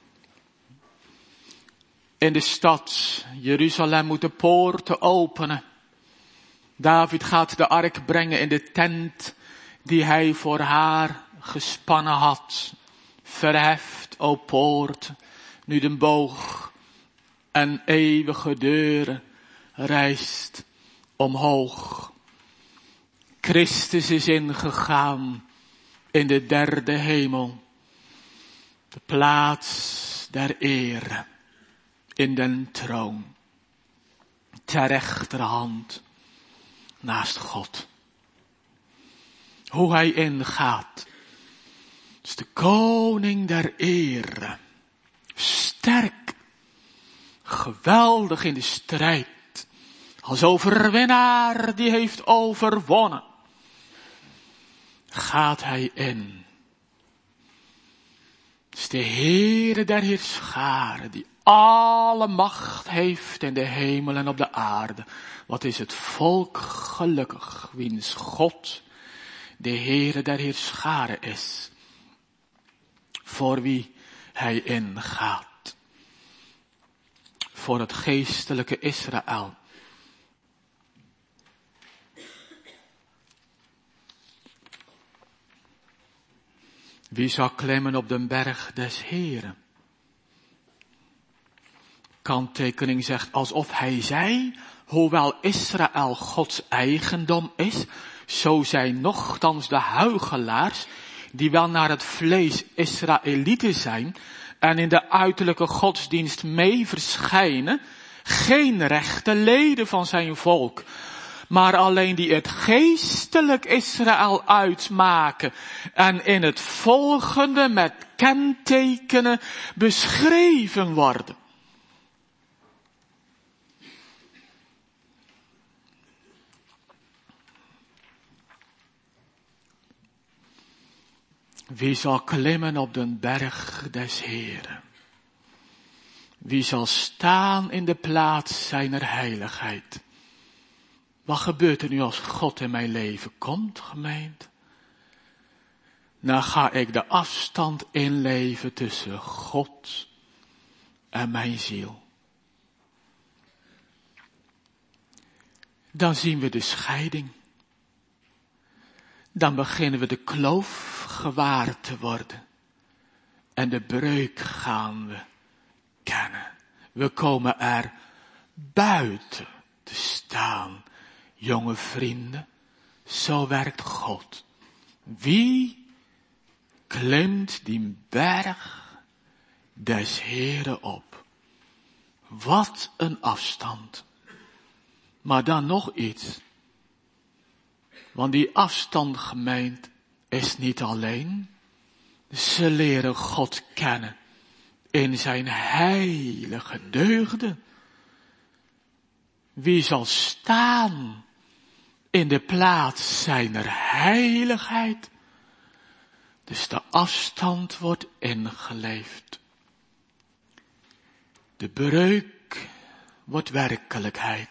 in de stad. Jeruzalem moet de poorten openen. David gaat de ark brengen in de tent die hij voor haar gespannen had. Verheft, o poort, nu de boog en eeuwige deuren rijst omhoog. Christus is ingegaan in de derde hemel, de plaats der eer, in den troon, ter rechterhand naast God. Hoe hij ingaat, is de koning der eer, sterk, geweldig in de strijd, als overwinnaar die heeft overwonnen, gaat hij in. Het is de Heere der Heerscharen, die alle macht heeft in de hemel en op de aarde. Wat is het volk gelukkig, wiens God de Heere der Heerscharen is, voor wie hij ingaat. Voor het geestelijke Israël. Wie zal klimmen op den berg des Heeren? Kanttekening zegt alsof hij zei, hoewel Israël Gods eigendom is, zo zijn nochtans de huichelaars, die wel naar het vlees Israëlieten zijn en in de uiterlijke godsdienst mee verschijnen, geen rechte leden van zijn volk, maar alleen die het geestelijk Israël uitmaken en in het volgende met kentekenen beschreven worden. Wie zal klimmen op den berg des Heeren? Wie zal staan in de plaats zijner heiligheid? Wat gebeurt er nu als God in mijn leven komt, gemeente? Dan ga ik de afstand inleven tussen God en mijn ziel. Dan zien we de scheiding. Dan beginnen we de kloof gewaar te worden. En de breuk gaan we kennen. We komen er buiten te staan. Jonge vrienden, zo werkt God. Wie klimt die berg des Heeren op? Wat een afstand. Maar dan nog iets. Want die afstand, gemeente, is niet alleen. Ze leren God kennen in zijn heilige deugden. Wie zal staan in de plaats zijner heiligheid? Dus de afstand wordt ingeleefd. De breuk wordt werkelijkheid.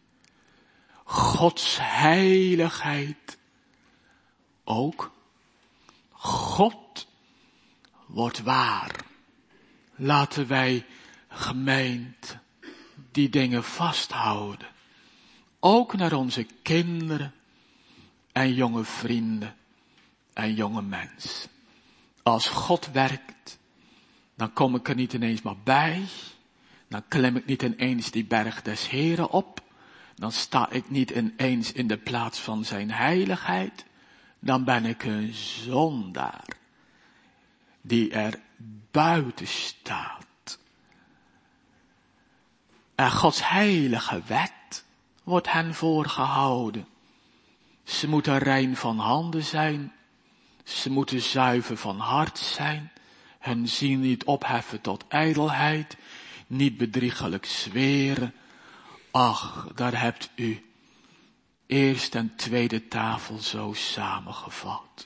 Gods heiligheid ook. God wordt waar. Laten wij, gemeente, die dingen vasthouden. Ook naar onze kinderen en jonge vrienden en jonge mensen. Als God werkt, dan kom ik er niet ineens maar bij. Dan klim ik niet ineens die berg des Heeren op. Dan sta ik niet ineens in de plaats van zijn heiligheid. Dan ben ik een zondaar die er buiten staat. En Gods heilige wet wordt hen voorgehouden. Ze moeten rein van handen zijn. Ze moeten zuiver van hart zijn. Hun ziel niet opheffen tot ijdelheid. Niet bedriegelijk zweren. Ach, daar hebt u eerste en tweede tafel zo samengevat.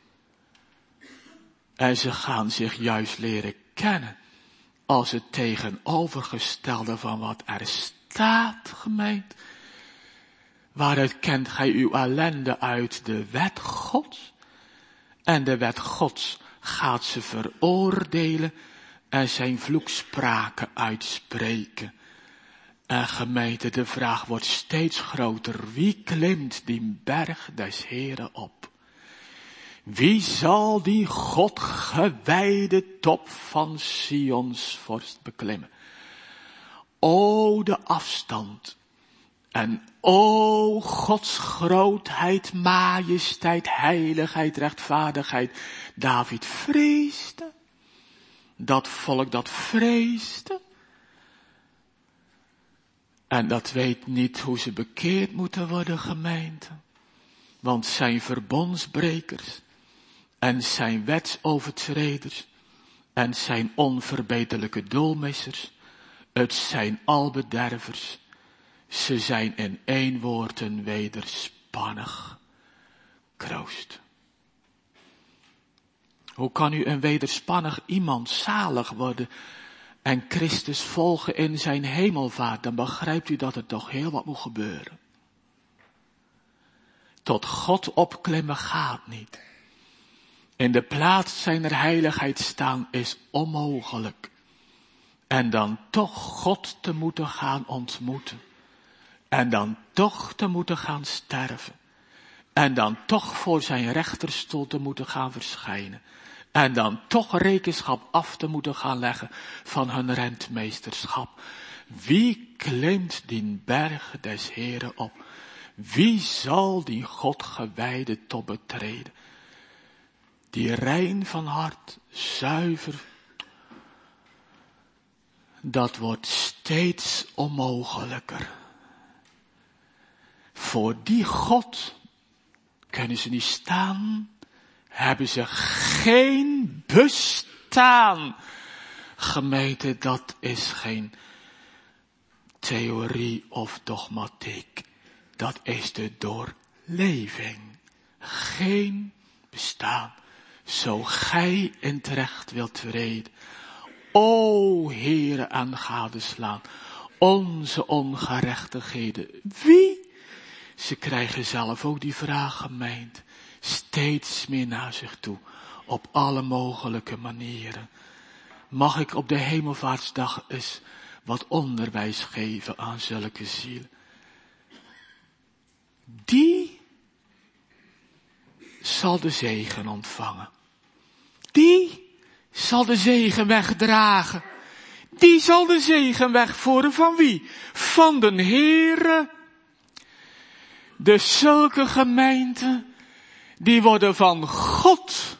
En ze gaan zich juist leren kennen als het tegenovergestelde van wat er staat, gemeente. Waaruit kent gij uw ellende? Uit de wet Gods. En de wet Gods gaat ze veroordelen en zijn vloekspraken uitspreken. En gemeente, de vraag wordt steeds groter. Wie klimt die berg des Heren op? Wie zal die God gewijde top van Sions vorst beklimmen? O, de afstand. En o, Gods grootheid, majesteit, heiligheid, rechtvaardigheid. David vreesde. Dat volk dat vreesde. En dat weet niet hoe ze bekeerd moeten worden, gemeente. Want zijn verbondsbrekers en zijn wetsovertreders en zijn onverbeterlijke doelmissers, het zijn albedervers. Ze zijn in één woord een wederspannig kroost. Hoe kan u een wederspannig iemand zalig worden en Christus volgen in zijn hemelvaart? Dan begrijpt u dat er toch heel wat moet gebeuren. Tot God opklimmen gaat niet. In de plaats zijner heiligheid staan is onmogelijk. En dan toch God te moeten gaan ontmoeten. En dan toch te moeten gaan sterven. En dan toch voor zijn rechterstoel te moeten gaan verschijnen. En dan toch rekenschap af te moeten gaan leggen van hun rentmeesterschap. Wie klimt die berg des Heren op? Wie zal die God gewijde top betreden? Die rein van hart, zuiver. Dat wordt steeds onmogelijker. Voor die God kunnen ze niet staan, hebben ze geen bestaan. Gemeente, dat is geen theorie of dogmatiek. Dat is de doorleving. Geen bestaan. Zo gij in terecht wilt treden. O Heere, aan gadeslaan onze ongerechtigheden. Wie? Ze krijgen zelf ook die vraag, gemeend. Steeds meer naar zich toe. Op alle mogelijke manieren. Mag ik op de hemelvaartsdag eens wat onderwijs geven aan zulke zielen? Die zal de zegen ontvangen. Die zal de zegen wegdragen. Die zal de zegen wegvoeren van wie? Van de Heere. De zulke gemeenten, die worden van God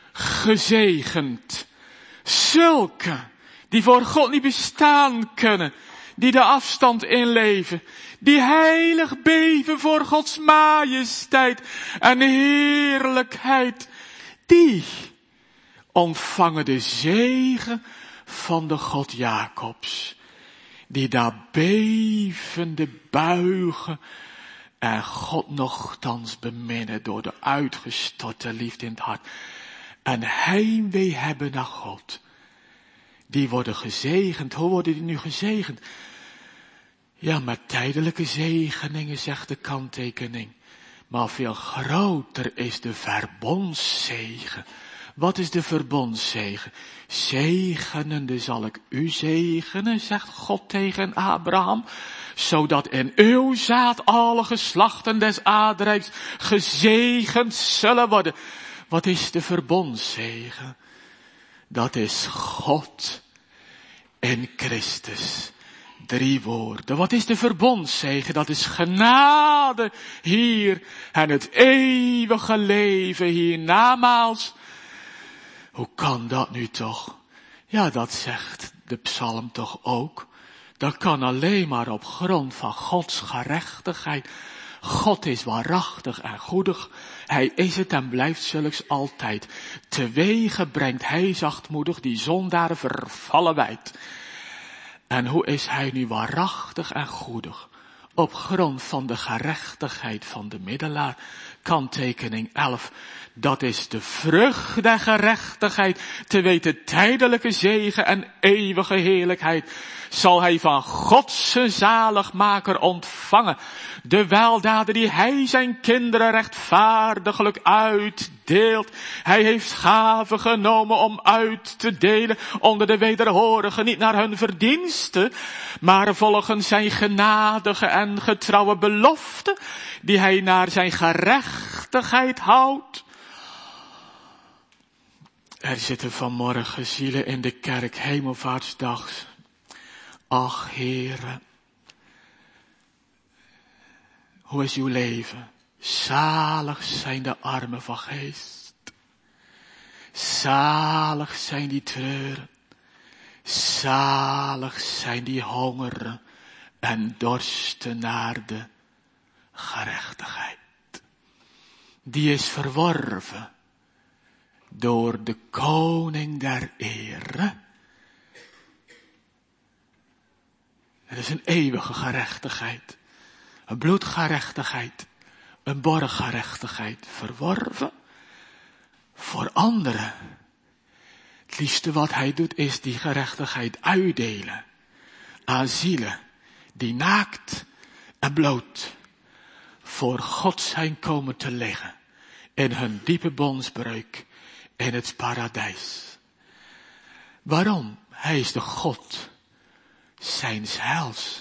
gezegend. Zulke, die voor God niet bestaan kunnen. Die de afstand inleven. Die heilig beven voor Gods majesteit en heerlijkheid. Die ontvangen de zegen van de God Jacobs. Die daar bevende buigen en God nochtans beminnen door de uitgestorte liefde in het hart. En heimwee hebben naar God. Die worden gezegend. Hoe worden die nu gezegend? Ja, met tijdelijke zegeningen, zegt de kanttekening. Maar veel groter is de verbondszegen. Wat is de verbondszegen? Zegenende zal ik u zegenen, zegt God tegen Abraham. Zodat in uw zaad alle geslachten des aardrijks gezegend zullen worden. Wat is de verbondszegen? Dat is God in Christus. Drie woorden. Wat is de verbondszegen? Dat is genade hier en het eeuwige leven hiernamaals. Hoe kan dat nu toch? Ja, dat zegt de psalm toch ook. Dat kan alleen maar op grond van Gods gerechtigheid. God is waarachtig en goedig. Hij is het en blijft zulks altijd. Teweege brengt hij zachtmoedig die zondaar vervallen wijt. En hoe is hij nu waarachtig en goedig? Op grond van de gerechtigheid van de middelaar Kanttekening elf. Dat is de vrucht der gerechtigheid, te weten tijdelijke zegen en eeuwige heerlijkheid. Zal hij van God zijn zaligmaker ontvangen. De weldaden die hij zijn kinderen rechtvaardiglijk uitdeelt. Hij heeft gaven genomen om uit te delen onder de wederhorigen, niet naar hun verdiensten, maar volgens zijn genadige en getrouwe belofte, die hij naar zijn gerechtigheid houdt. Er zitten vanmorgen zielen in de kerk, hemelvaartsdags. Ach, Heere, hoe is uw leven? Zalig zijn de armen van geest. Zalig zijn die treuren. Zalig zijn die hongeren en dorsten naar de gerechtigheid. Die is verworven door de koning der ere. Het is een eeuwige gerechtigheid. Een bloedgerechtigheid. Een borggerechtigheid. Verworven voor anderen. Het liefste wat hij doet is die gerechtigheid uitdelen. Aan zielen die naakt en bloot voor God zijn komen te liggen. In hun diepe bondsbreuk in het paradijs. Waarom? Hij is de God zijns heils.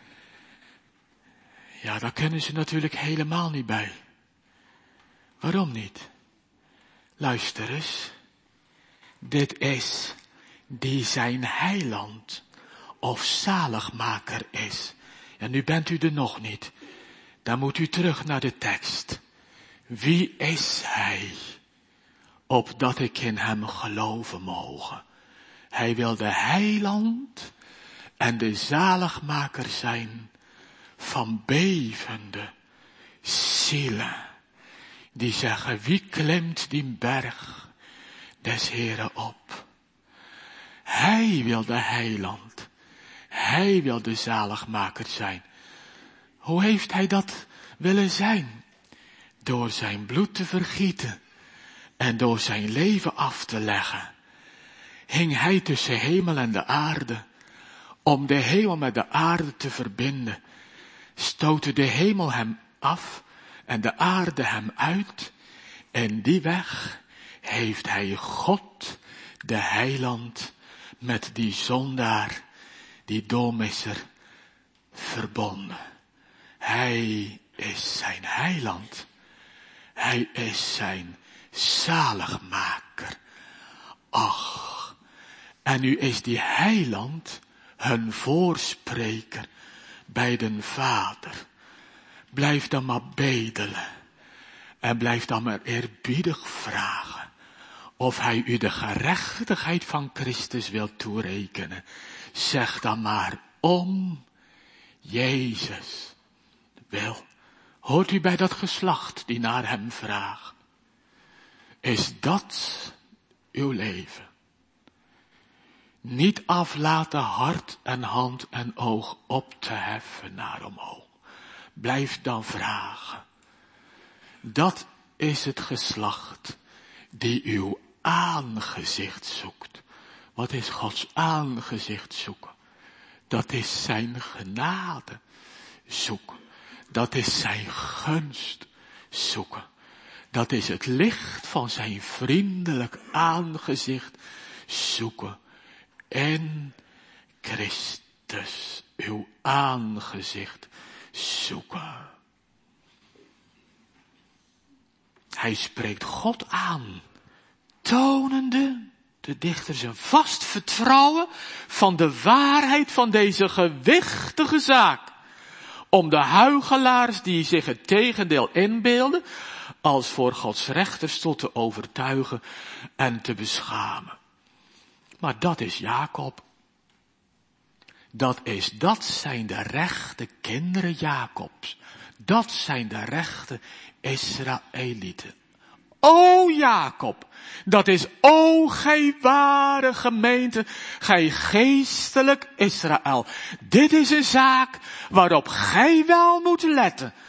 Ja, daar kunnen ze natuurlijk helemaal niet bij. Waarom niet? Luister eens. Dit is die zijn heiland of zaligmaker is. En nu bent u er nog niet. Dan moet u terug naar de tekst. Wie is hij? Opdat ik in hem geloven mogen. Hij wil de heiland en de zaligmaker zijn van bevende zielen. Die zeggen, wie klimt die berg des Heren op? Hij wil de heiland. Hij wil de zaligmaker zijn. Hoe heeft hij dat willen zijn? Door zijn bloed te vergieten en door zijn leven af te leggen. Hing hij tussen hemel en de aarde, om de hemel met de aarde te verbinden. Stootte de hemel hem af en de aarde hem uit. En die weg heeft hij God, de heiland, met die zondaar, die domisser, verbonden. Hij is zijn heiland. Hij is zijn zaligmaker. Ach, en nu is die heiland hun voorspreker bij den Vader. Blijf dan maar bedelen. En blijf dan maar eerbiedig vragen. Of hij u de gerechtigheid van Christus wil toerekenen. Zeg dan maar om Jezus wil. Hoort u bij dat geslacht die naar hem vraagt? Is dat uw leven? Niet aflaten hart en hand en oog op te heffen naar omhoog. Blijf dan vragen. Dat is het geslacht die uw aangezicht zoekt. Wat is Gods aangezicht zoeken? Dat is zijn genade zoeken. Dat is zijn gunst zoeken. Dat is het licht van zijn vriendelijk aangezicht zoeken. In Christus uw aangezicht zoeken. Hij spreekt God aan, tonende de dichter zijn vast vertrouwen van de waarheid van deze gewichtige zaak. Om de huichelaars die zich het tegendeel inbeelden, als voor Gods rechterstoel te overtuigen en te beschamen. Maar dat is Jacob. Dat is, dat zijn de rechte kinderen Jacobs. Dat zijn de rechte Israëlieten. O Jacob, dat is, o gij ware gemeente, gij geestelijk Israël. Dit is een zaak waarop gij wel moet letten,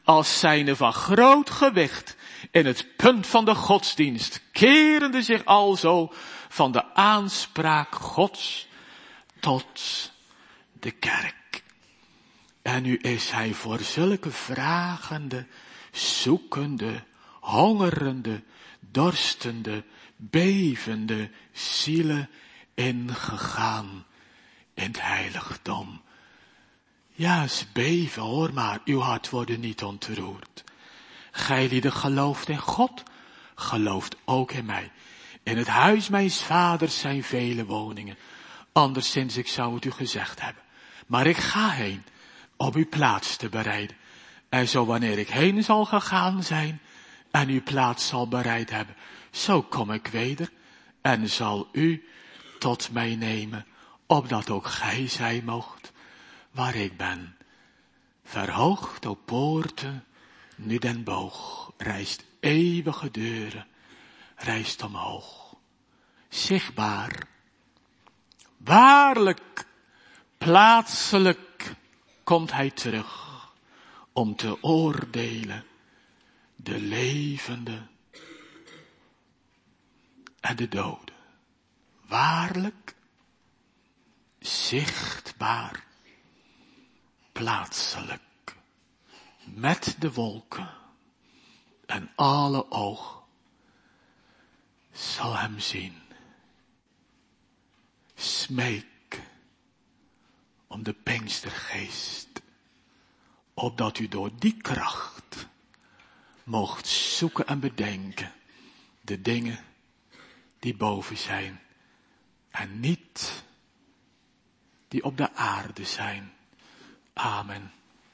als zijnde van groot gewicht in het punt van de godsdienst, kerende zich alzo van de aanspraak Gods tot de kerk. En nu is hij voor zulke vragende, zoekende, hongerende, dorstende, bevende zielen ingegaan in het heiligdom. Ja, ze beven hoor, maar uw hart wordt niet ontroerd. Gij lieden gelooft in God, gelooft ook in mij. In het huis mijns vaders zijn vele woningen. Anderszins ik zou het u gezegd hebben. Maar ik ga heen, om uw plaats te bereiden. En zo wanneer ik heen zal gegaan zijn, en uw plaats zal bereid hebben, zo kom ik weder, en zal u tot mij nemen, opdat ook gij zijn mocht, waar ik ben. Verhoogd, o poorten, nu den boog, rijst eeuwige deuren, rijst omhoog. Zichtbaar, waarlijk, plaatselijk komt hij terug, om te oordelen de levenden en de doden. Waarlijk, zichtbaar, plaatselijk, met de wolken en alle oog zal hem zien. Smeek om de Pinkstergeest, opdat u door die kracht moogt zoeken en bedenken de dingen die boven zijn en niet die op de aarde zijn. Amen.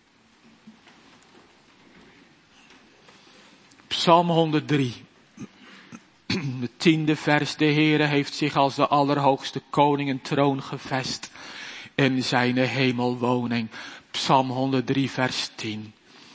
Psalm honderddrie. Het tiende vers. De Heere heeft zich als de allerhoogste koning een troon gevest in zijn hemelwoning. Psalm honderddrie vers tien.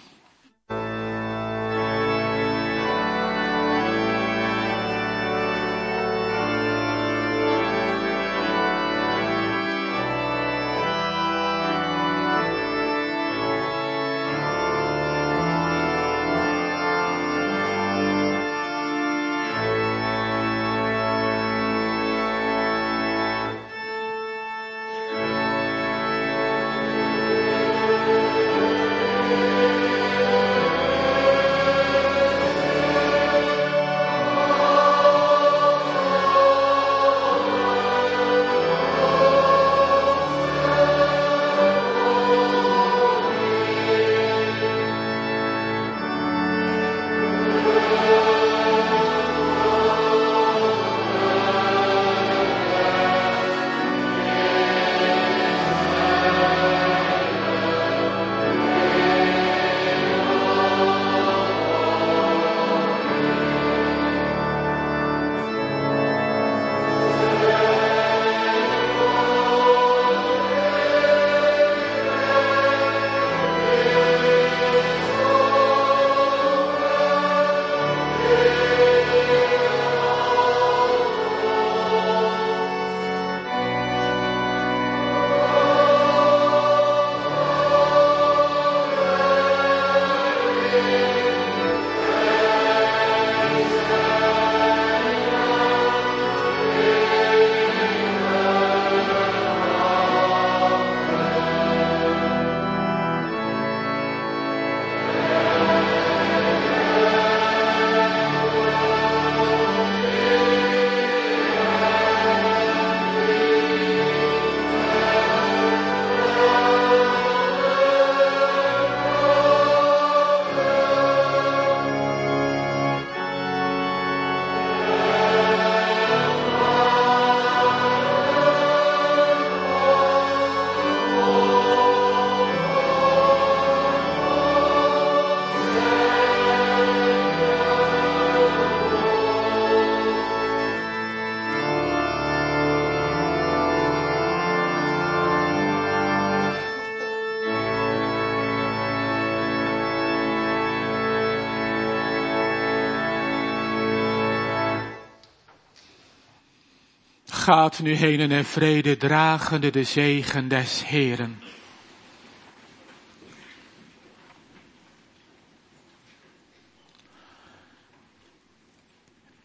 Gaat nu heen en in vrede, dragende de zegen des Heeren.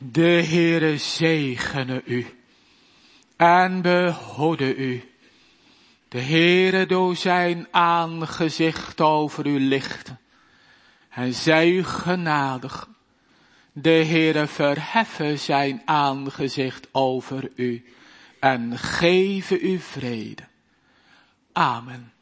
De Heere zegene u en behoede u. De Heere door zijn aangezicht over u lichten en zij u genadig. De Heere verheffen zijn aangezicht over u en geven u vrede. Amen.